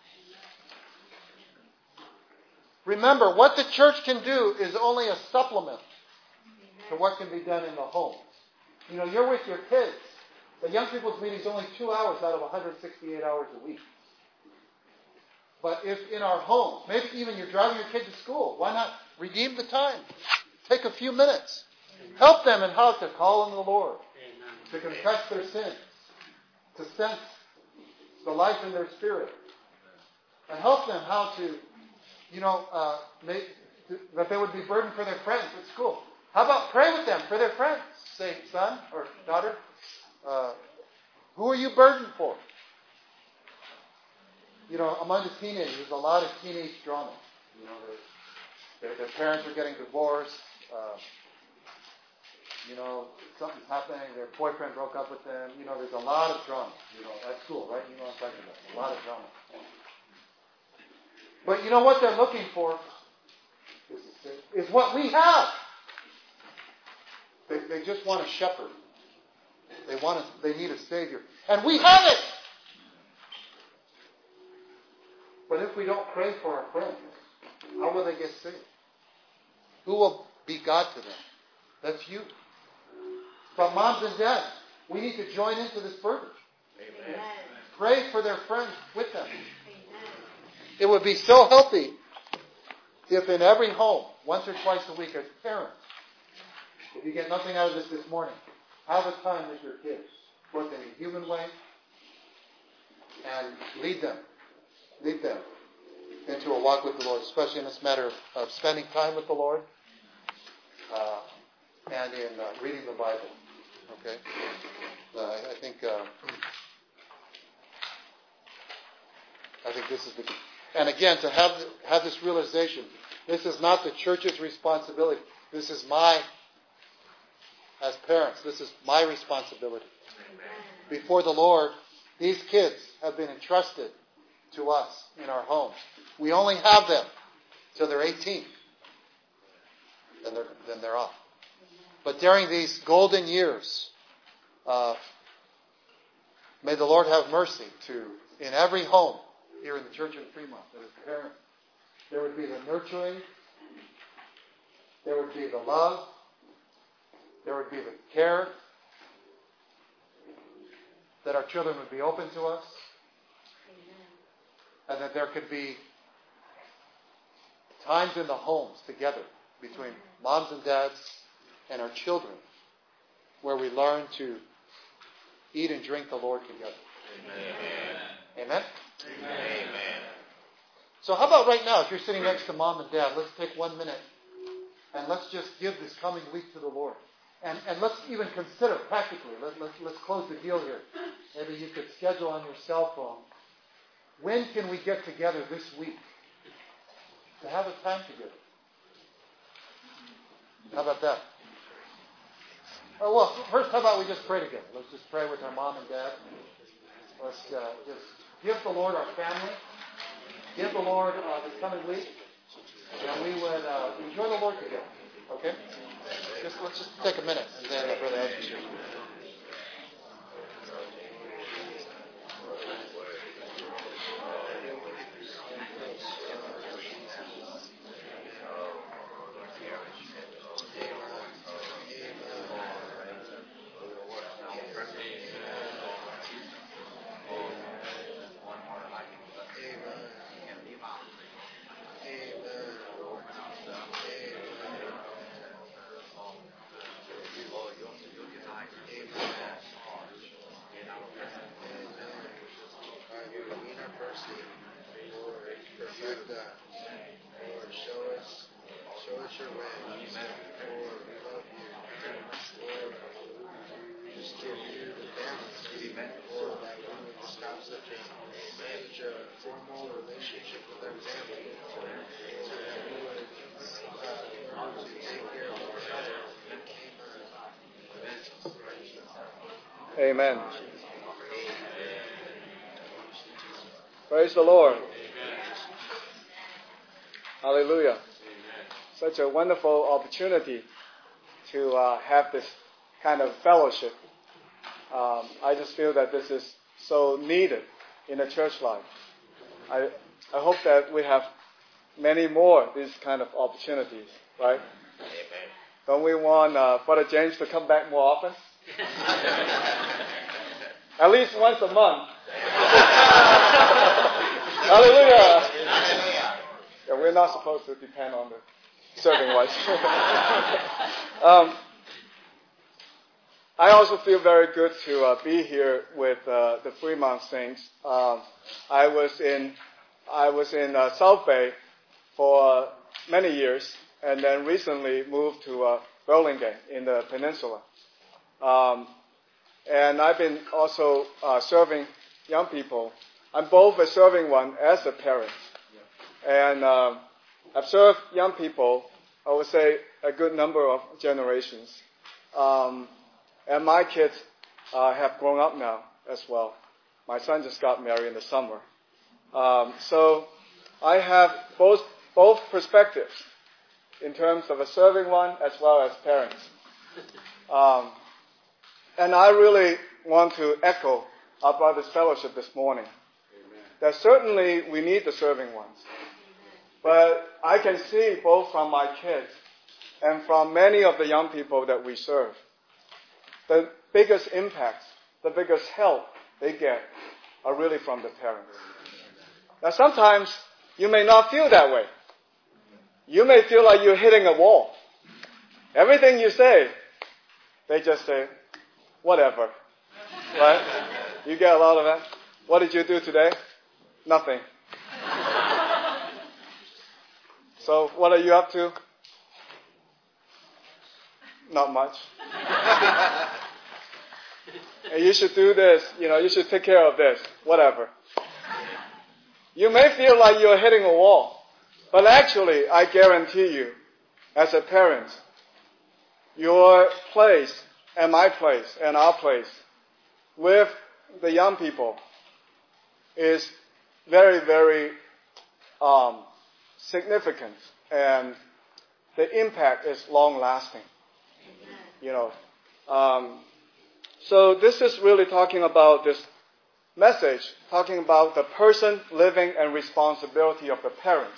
Remember, what the church can do is only a supplement to what can be done in the home. You know, you're with your kids. The young people's meeting is only two hours out of one hundred sixty-eight hours a week. But if in our home, maybe even you're driving your kid to school, why not redeem the time? Take a few minutes. Help them in how to call on the Lord, to confess their sins, to sense the life in their spirit, and help them how to, you know, uh, make, to, that they would be burdened for their friends at school. How about pray with them for their friends? Say, son or daughter, uh, who are you burdened for? You know, among the teenagers, there's a lot of teenage drama. You know, their, their parents are getting divorced. Uh, you know, something's happening. Their boyfriend broke up with them. You know, there's a lot of drama. You know, at school, right? You know what I'm talking about. A lot of drama. But you know what they're looking for is what we have. They, they just want a shepherd. They want a, they need a savior, and we have it. But But if we don't pray for our friends, how will they get saved? Who will be God to them? That's you. From moms and dads, we need to join into this burden. Amen. Pray for their friends with them. Amen. It would be so healthy if in every home, once or twice a week as parents, if you get nothing out of this this morning, have a time with your kids, both in a human way, and lead them, lead them into a walk with the Lord, especially in this matter of, of spending time with the Lord uh, and in uh, reading the Bible. Okay, uh, I, I think uh, I think this is the and again to have have this realization. This is not the church's responsibility. This is my, as parents, this is my responsibility. Before the Lord, these kids have been entrusted to us in our homes. We only have them till they're eighteen. Then they're, then they're off. But during these golden years, uh, may the Lord have mercy to, in every home here in the Church in Fremont, that as parents, there would be the nurturing, there would be the love, there would be the care, that our children would be open to us, and that there could be times in the homes together between moms and dads and our children where we learn to eat and drink the Lord together. Amen? Amen? Amen. So how about right now, if you're sitting next to mom and dad, let's take one minute and let's just give this coming week to the Lord. And, and let's even consider practically, let, let, let's close the deal here. Maybe you could schedule on your cell phone, when can we get together this week to have a time together? How about that? Oh, well, first, how about we just pray together? Let's just pray with our mom and dad. Let's uh, just give the Lord our family. Give the Lord uh, this coming week. And we would uh, enjoy the Lord together. Okay? Just, let's just take a minute and then uh, Brother Ashley shares. Amen. Praise the Lord. Hallelujah. Such a wonderful opportunity to uh, have this kind of fellowship. Um, I just feel that this is so needed in a church life. I I hope that we have many more these kind of opportunities, right? Amen. Don't we want uh, Brother James to come back more often? At least once a month. Hallelujah. Yeah, we're not supposed to depend on the serving wives. um, I also feel very good to uh, be here with uh, the Fremont Saints. Um, I was in I was in uh, South Bay for uh, many years, and then recently moved to uh, Burlingame in the peninsula. Um, and I've been also uh, serving young people. I'm both a serving one as a parent. And uh, I've served young people, I would say, a good number of generations. Um, and my kids uh, have grown up now as well. My son just got married in the summer. Um, so I have both both perspectives in terms of a serving one as well as parents. Um, and I really want to echo our brother's fellowship this morning. Amen. that certainly we need the serving ones. But I can see both from my kids and from many of the young people that we serve, the biggest impacts, the biggest help they get are really from the parents. Now sometimes you may not feel that way. You may feel like you're hitting a wall. Everything you say, they just say, whatever. Right? You get a lot of that. What did you do today? Nothing. So what are you up to? Not much. And you should do this. You know, you should take care of this. Whatever. You may feel like you're hitting a wall. But actually, I guarantee you, as a parent, your place and my place and our place with the young people is very, very um, significant, and the impact is long-lasting. You know, um, so this is really talking about this message, talking about the person, living, and responsibility of the parents.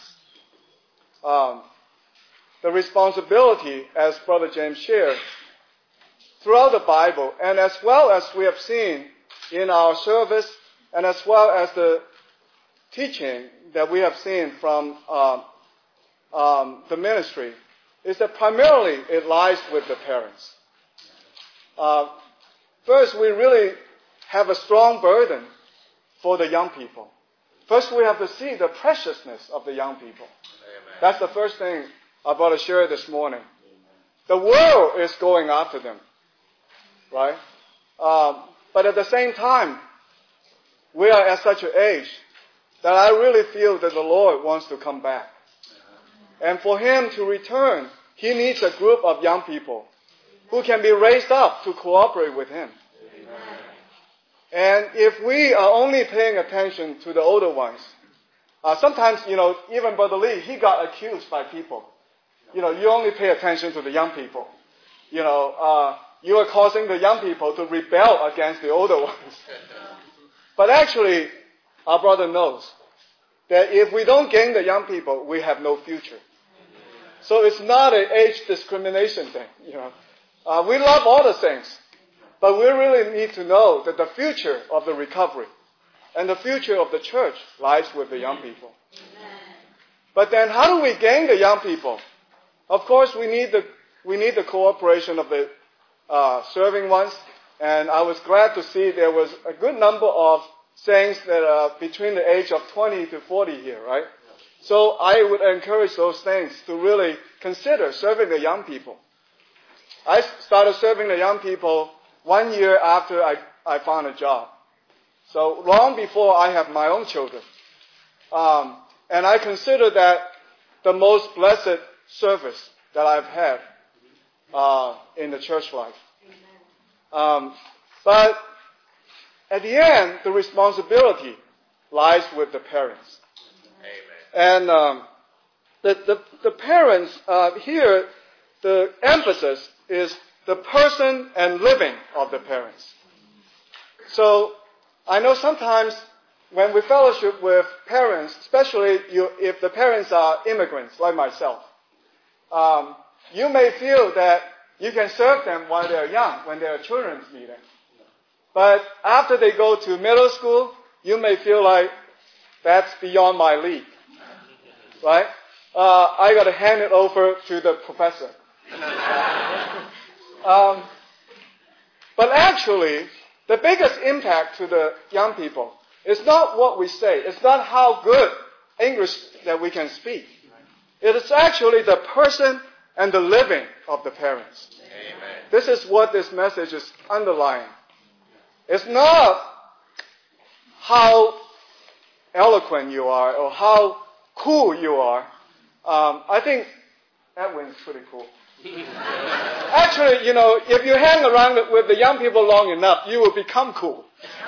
Um, the responsibility, as Brother James shared, throughout the Bible, and as well as we have seen in our service, and as well as the teaching that we have seen from um, um, the ministry, is that primarily it lies with the parents. Uh, first, we really have a strong burden for the young people. First, we have to see the preciousness of the young people. Amen. That's the first thing I'm about to share this morning. The world is going after them, right? Um, but at the same time, we are at such an age that I really feel that the Lord wants to come back. And for Him to return, He needs a group of young people who can be raised up to cooperate with Him. Amen. And if we are only paying attention to the older ones, uh, sometimes, you know, even Brother Lee, he got accused by people. You know, you only pay attention to the young people. You know, uh, you are causing the young people to rebel against the older ones. But actually, our brother knows that if we don't gain the young people, we have no future. So it's not an age discrimination thing, you know. Uh, we love all the saints, but we really need to know that the future of the recovery and the future of the church lies with the young people. But then how do we gain the young people? Of course, we need the, we need the cooperation of the uh, serving ones. And I was glad to see there was a good number of saints that are between the age of twenty to forty here, right? So I would encourage those saints to really consider serving the young people. I started serving the young people one year after I, I found a job. So long before I have my own children. Um, and I consider that the most blessed service that I've had uh, in the church life. Um, but at the end, the responsibility lies with the parents. Amen. And um, the, the, the parents, uh, here, the emphasis is the person and living of the parents. So I know sometimes when we fellowship with parents, especially you, if the parents are immigrants like myself, um, you may feel that you can serve them while they're young, when they're children's meeting. But after they go to middle school, you may feel like that's beyond my league. Right? Uh, I got to hand it over to the professor. um, but actually, the biggest impact to the young people is not what we say. It's not how good English that we can speak. It is actually the person and the living of the parents. Amen. This is what this message is underlying. It's not how eloquent you are or how cool you are. Um, I think Edwin's pretty cool. Actually, you know, if you hang around with the young people long enough, you will become cool.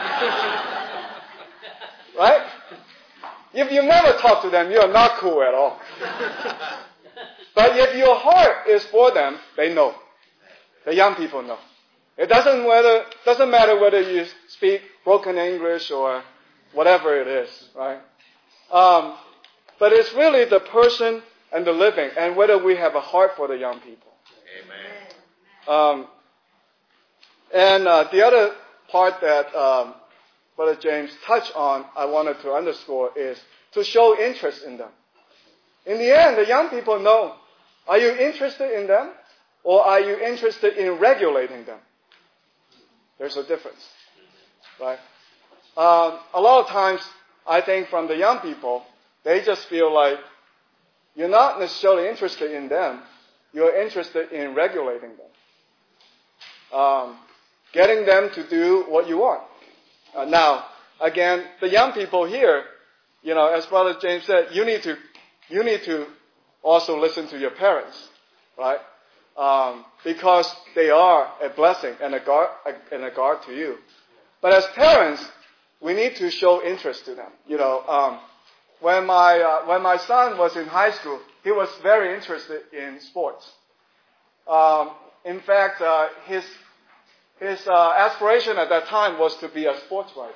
Right? If you never talk to them, you are not cool at all. But if your heart is for them, they know. The young people know. It doesn't matter, doesn't matter whether you speak broken English or whatever it is, right? Um, but it's really the person and the living, and whether we have a heart for the young people. Amen. Um, and uh, the other part that um, Brother James touched on, I wanted to underscore, is to show interest in them. In the end, the young people know, are you interested in them, or are you interested in regulating them? There's a difference, right? Um, a lot of times, I think from the young people, they just feel like you're not necessarily interested in them, you're interested in regulating them. Um, getting them to do what you want. Uh, now, again, the young people here, you know, as Brother James said, you need to, you need to also listen to your parents, right? Um, because they are a blessing and a guard, and a guard to you. But as parents, we need to show interest to them. You know, um, when my uh, when my son was in high school, he was very interested in sports. Um, in fact, uh, his his uh, aspiration at that time was to be a sports writer,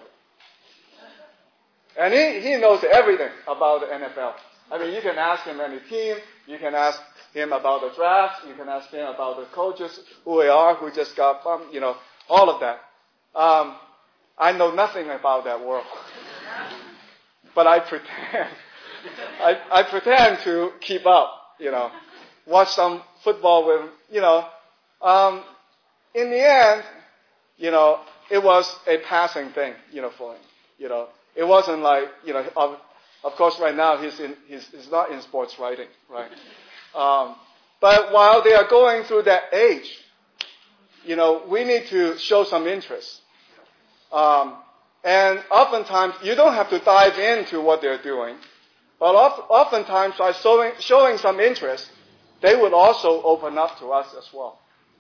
and he he knows everything about the N F L. I mean, you can ask him any team, you can ask him about the draft, you can ask him about the coaches, who they are, who just got bumped, you know, all of that. Um, I know nothing about that world. But I pretend, I, I pretend to keep up, you know, watch some football with, you know. Um, in the end, you know, it was a passing thing, you know, for him. You know, it wasn't like, you know, of, of course right now he's in, he's, he's not in sports writing, right? Um, but while they are going through that age, you know, we need to show some interest. Um, and oftentimes, you don't have to dive into what they're doing, but oftentimes by showing, showing some interest, they would also open up to us as well.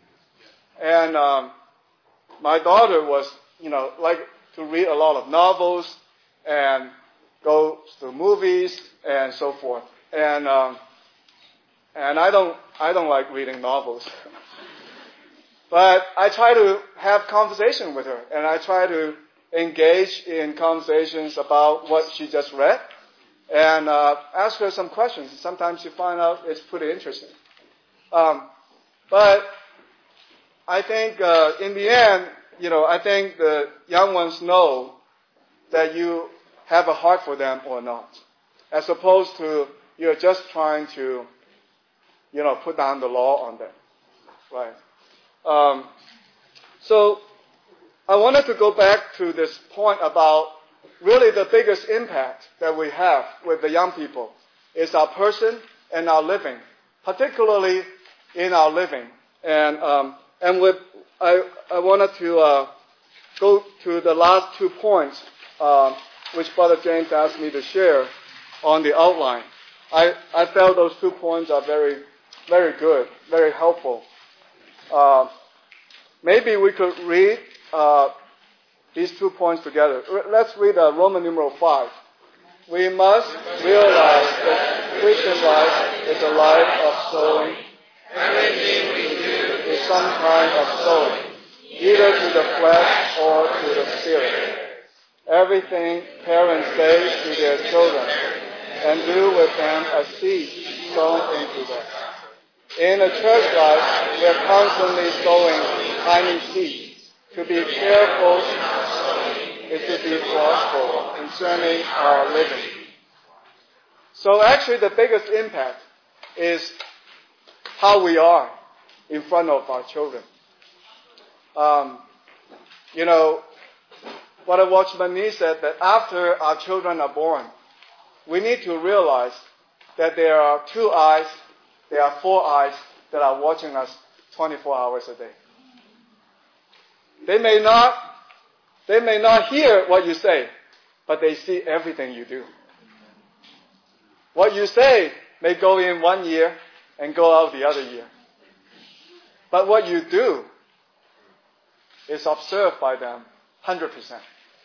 And um, my daughter was, you know, like to read a lot of novels and go to movies and so forth. And um, and I don't I don't like reading novels. But I try to have conversation with her, and I try to engage in conversations about what she just read, and uh, ask her some questions. Sometimes you find out it's pretty interesting. Um, but I think uh, in the end, you know, I think the young ones know that you have a heart for them or not, as opposed to you're just trying to, you know, put down the law on them, right? Um, so I wanted to go back to this point about really the biggest impact that we have with the young people is our person and our living, particularly in our living. And um, and with I I wanted to uh, go to the last two points, uh, which Brother James asked me to share on the outline. I I felt those two points are very very good, very helpful. Uh, maybe we could read uh, these two points together. Let's read uh, Roman numeral five. We must realize that Christian life is a life of sowing. Everything we do is some kind of sowing, either to the flesh or to the spirit. Everything parents say to their children and do with them as seed sown into them. In a church life, we are constantly sowing tiny seeds. To be careful is to be watchful concerning our living. So actually the biggest impact is how we are in front of our children. Um, you know, Brother Watchman Nee said that after our children are born, we need to realize that there are two eyes, there are four eyes that are watching us twenty-four hours a day. They may not, they may not hear what you say, but they see everything you do. What you say may go in one ear and go out the other ear. But what you do is observed by them one hundred percent.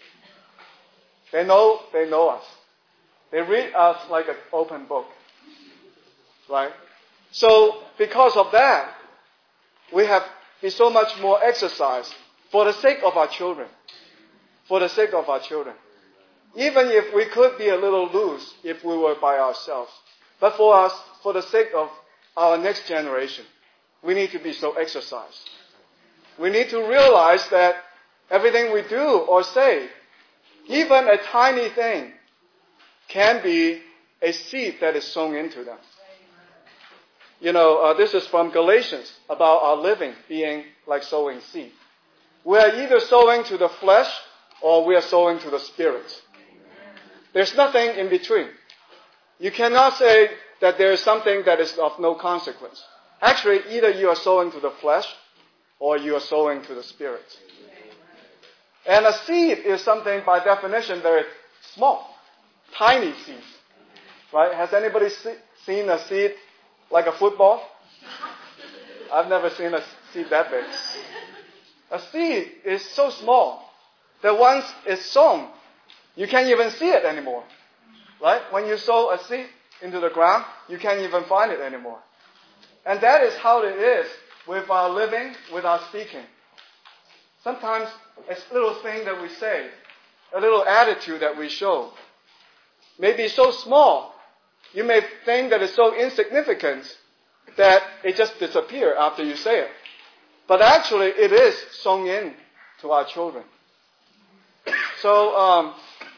They know, they know us. They read us like an open book. Right? So, because of that, we have be so much more exercise for the sake of our children. For the sake of our children. even if we could be a little loose if we were by ourselves. But for us, for the sake of our next generation, we need to be so exercised. We need to realize that everything we do or say, even a tiny thing, can be a seed that is sown into them. You know, uh, this is from Galatians about our living being like sowing seed. We are either sowing to the flesh or we are sowing to the spirit. There's nothing in between. You cannot say that there is something that is of no consequence. Actually, either you are sowing to the flesh or you are sowing to the spirit. And a seed is something, by definition, very small, tiny seed. Right? Has anybody see, seen a seed like a football? I've never seen a seed that big. A seed is so small that once it's sown, you can't even see it anymore. Right? When you sow a seed into the ground, you can't even find it anymore. And that is how it is with our living, with our speaking. Sometimes a little thing that we say, a little attitude that we show, may be so small. You may think that it's so insignificant that it just disappears after you say it. But actually, it is sown in to our children. So, um,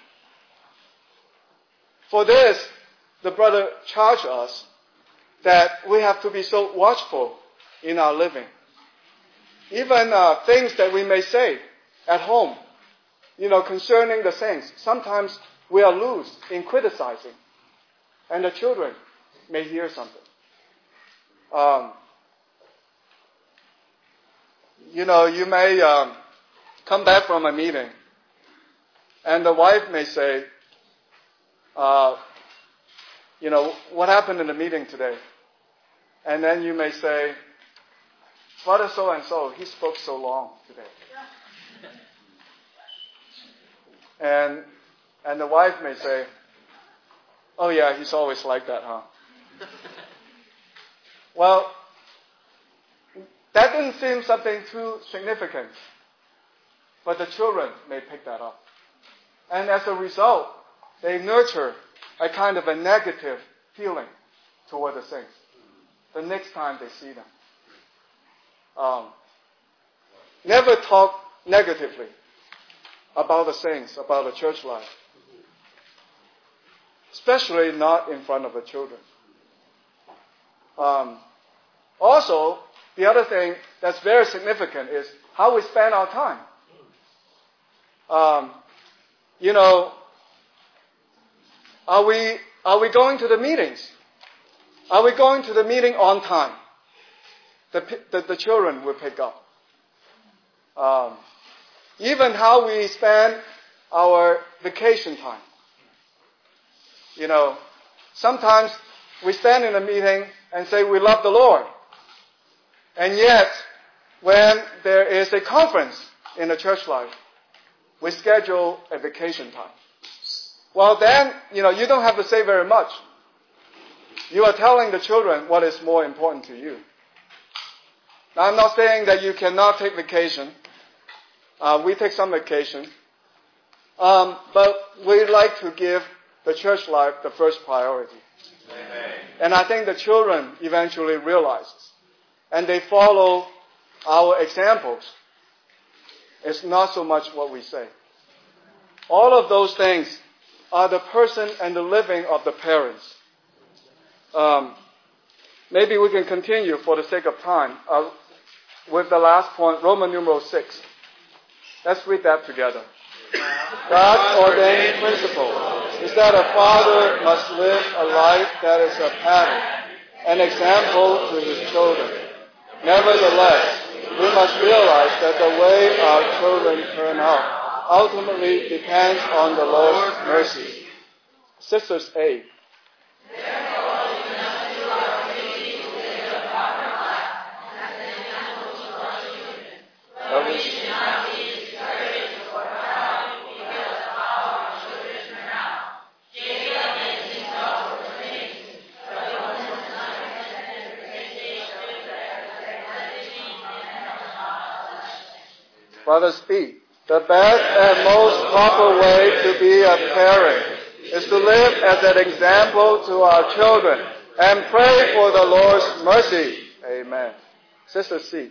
for this, the brother charged us that we have to be so watchful in our living. Even uh, things that we may say at home, you know, concerning the saints. Sometimes we are loose in criticizing, and the children may hear something. Um, you know, you may um, come back from a meeting, and the wife may say, uh, you know, what happened in the meeting today? And then you may say, Brother so-and-so, he spoke so long today. And and the wife may say, oh yeah, he's always like that, huh? Well, that didn't seem something too significant. But the children may pick that up. And as a result, they nurture a kind of a negative feeling toward the saints the next time they see them. Um, never talk negatively about the saints, about the church life. Especially not in front of the children. Um, also, the other thing that's very significant is how we spend our time. Um, you know, are we are we going to the meetings? Are we going to the meeting on time? The, the, the children will pick up. Um, even how we spend our vacation time. You know, sometimes we stand in a meeting and say we love the Lord. And yet, when there is a conference in the church life, we schedule a vacation time. Well then, you know, you don't have to say very much. You are telling the children what is more important to you. Now, I'm not saying that you cannot take vacation. Uh, we take some vacation. Um, but we like to give the church life the first priority. Amen. And I think the children eventually realize this. And they follow our examples. It's not so much what we say. All of those things are the person and the living of the parents. Um, maybe we can continue for the sake of time uh, with the last point, Roman numeral six. Let's read that together. God's ordained principle is that a father must live a life that is a pattern, an example to his children. Nevertheless, we must realize that the way our children turn out ultimately depends on the Lord's mercy. Sisters A. But we should not be discouraged or proud because of how our children turn out. Jacob makes himself for the things, but the woman is not contented with his shows that there is a blessing and a Brothers B. The best and most proper way to be a parent is to live as an example to our children and pray for the Lord's mercy. Amen. Sister C.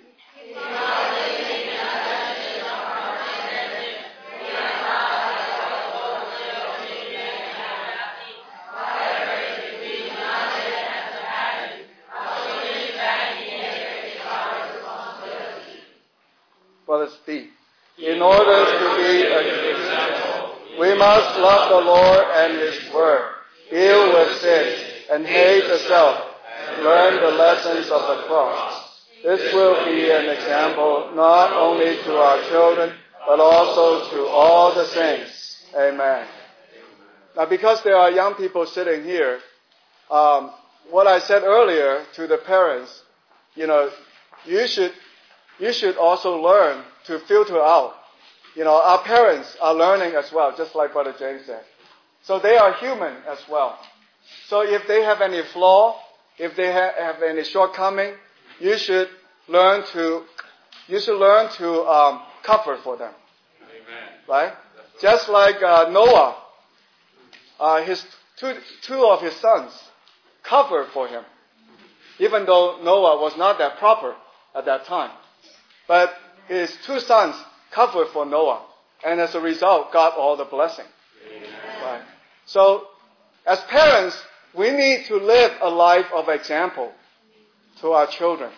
Brother Steve. In order to be an example, we must love the Lord and His Word, deal with sin, and hate the self, and learn the lessons of the cross. This will be an example not only to our children, but also to all the saints. Amen. Now, because there are young people sitting here, um, what I said earlier to the parents, you know, you should you should also learn to filter out. You know, our parents are learning as well, just like Brother James said. So they are human as well. So if they have any flaw, if they ha- have any shortcoming, you should learn to you should learn to um, cover for them. Amen. Right? Just like uh, Noah, uh, his two two of his sons covered for him, even though Noah was not that proper at that time. But his two sons covered for Noah, and as a result, got all the blessing. Right? So, as parents, we need to live a life of example to our children.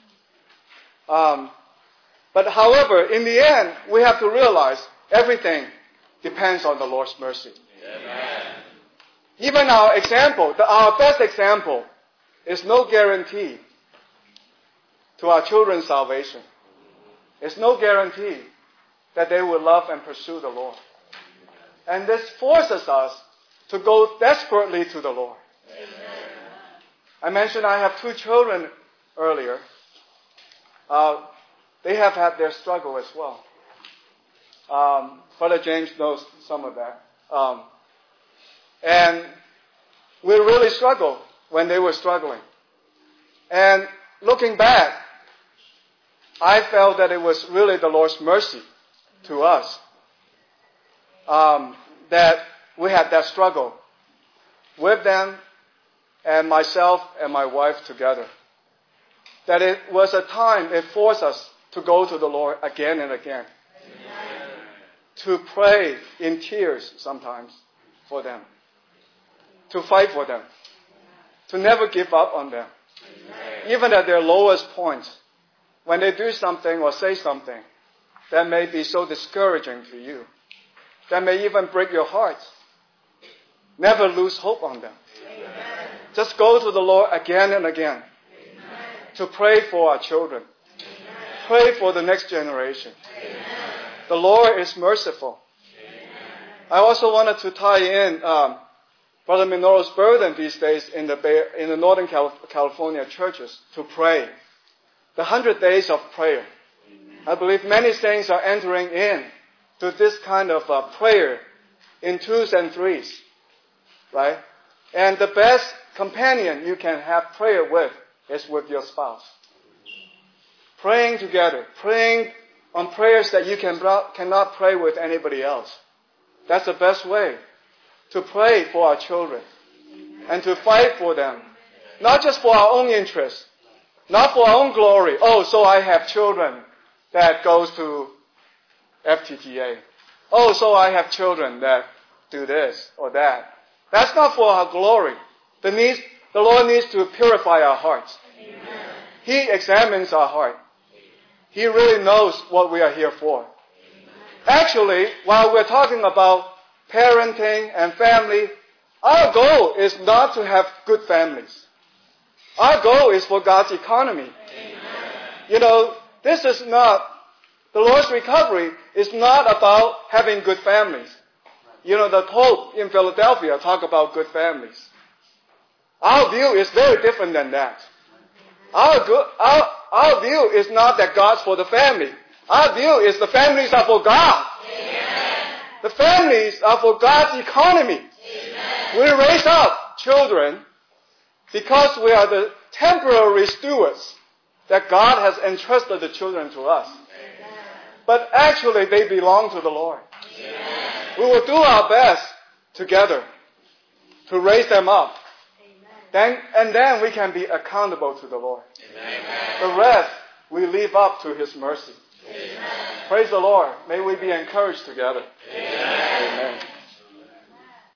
Um, but however, in the end, we have to realize everything depends on the Lord's mercy. Amen. Even our example, the, our best example, is no guarantee to our children's salvation. It's no guarantee that they will love and pursue the Lord. And this forces us to go desperately to the Lord. Amen. I mentioned I have two children earlier. Uh, they have had their struggle as well. Um, Brother James knows some of that. Um, and we really struggled when they were struggling. And looking back, I felt that it was really the Lord's mercy to us um, that we had that struggle with them and myself and my wife together. That it was a time it forced us to go to the Lord again and again. Amen. To pray in tears sometimes for them. To fight for them. To never give up on them. Amen. Even at their lowest points. When they do something or say something that may be so discouraging to you, that may even break your heart, never lose hope on them. Amen. Just go to the Lord again and again. Amen. To pray for our children. Amen. Pray for the next generation. Amen. The Lord is merciful. Amen. I also wanted to tie in um, Brother Minoru's burden these days in the, Bay, in the Northern California churches to pray. The hundred days of prayer. Amen. I believe many saints are entering in to this kind of uh, prayer in twos and threes. Right? And the best companion you can have prayer with is with your spouse. Praying together. Praying on prayers that you can, cannot pray with anybody else. That's the best way to pray for our children and to fight for them. Not just for our own interests. Not for our own glory. Oh, so I have children that goes to F T T A. Oh, so I have children that do this or that. That's not for our glory. The, needs, the Lord needs to purify our hearts. Amen. He examines our heart. He really knows what we are here for. Actually, while we're talking about parenting and family, our goal is not to have good families. Our goal is for God's economy. Amen. You know, this is not, the Lord's recovery is not about having good families. You know, the Pope in Philadelphia talked about good families. Our view is very different than that. Our, good, our, our view is not that God's for the family. Our view is the families are for God. Amen. The families are for God's economy. Amen. We raise up children because we are the temporary stewards that God has entrusted the children to us. Amen. But actually, they belong to the Lord. Amen. We will do our best together to raise them up. Then, and then we can be accountable to the Lord. Amen. The rest, we leave up to His mercy. Amen. Praise the Lord. May we be encouraged together. Amen. Amen.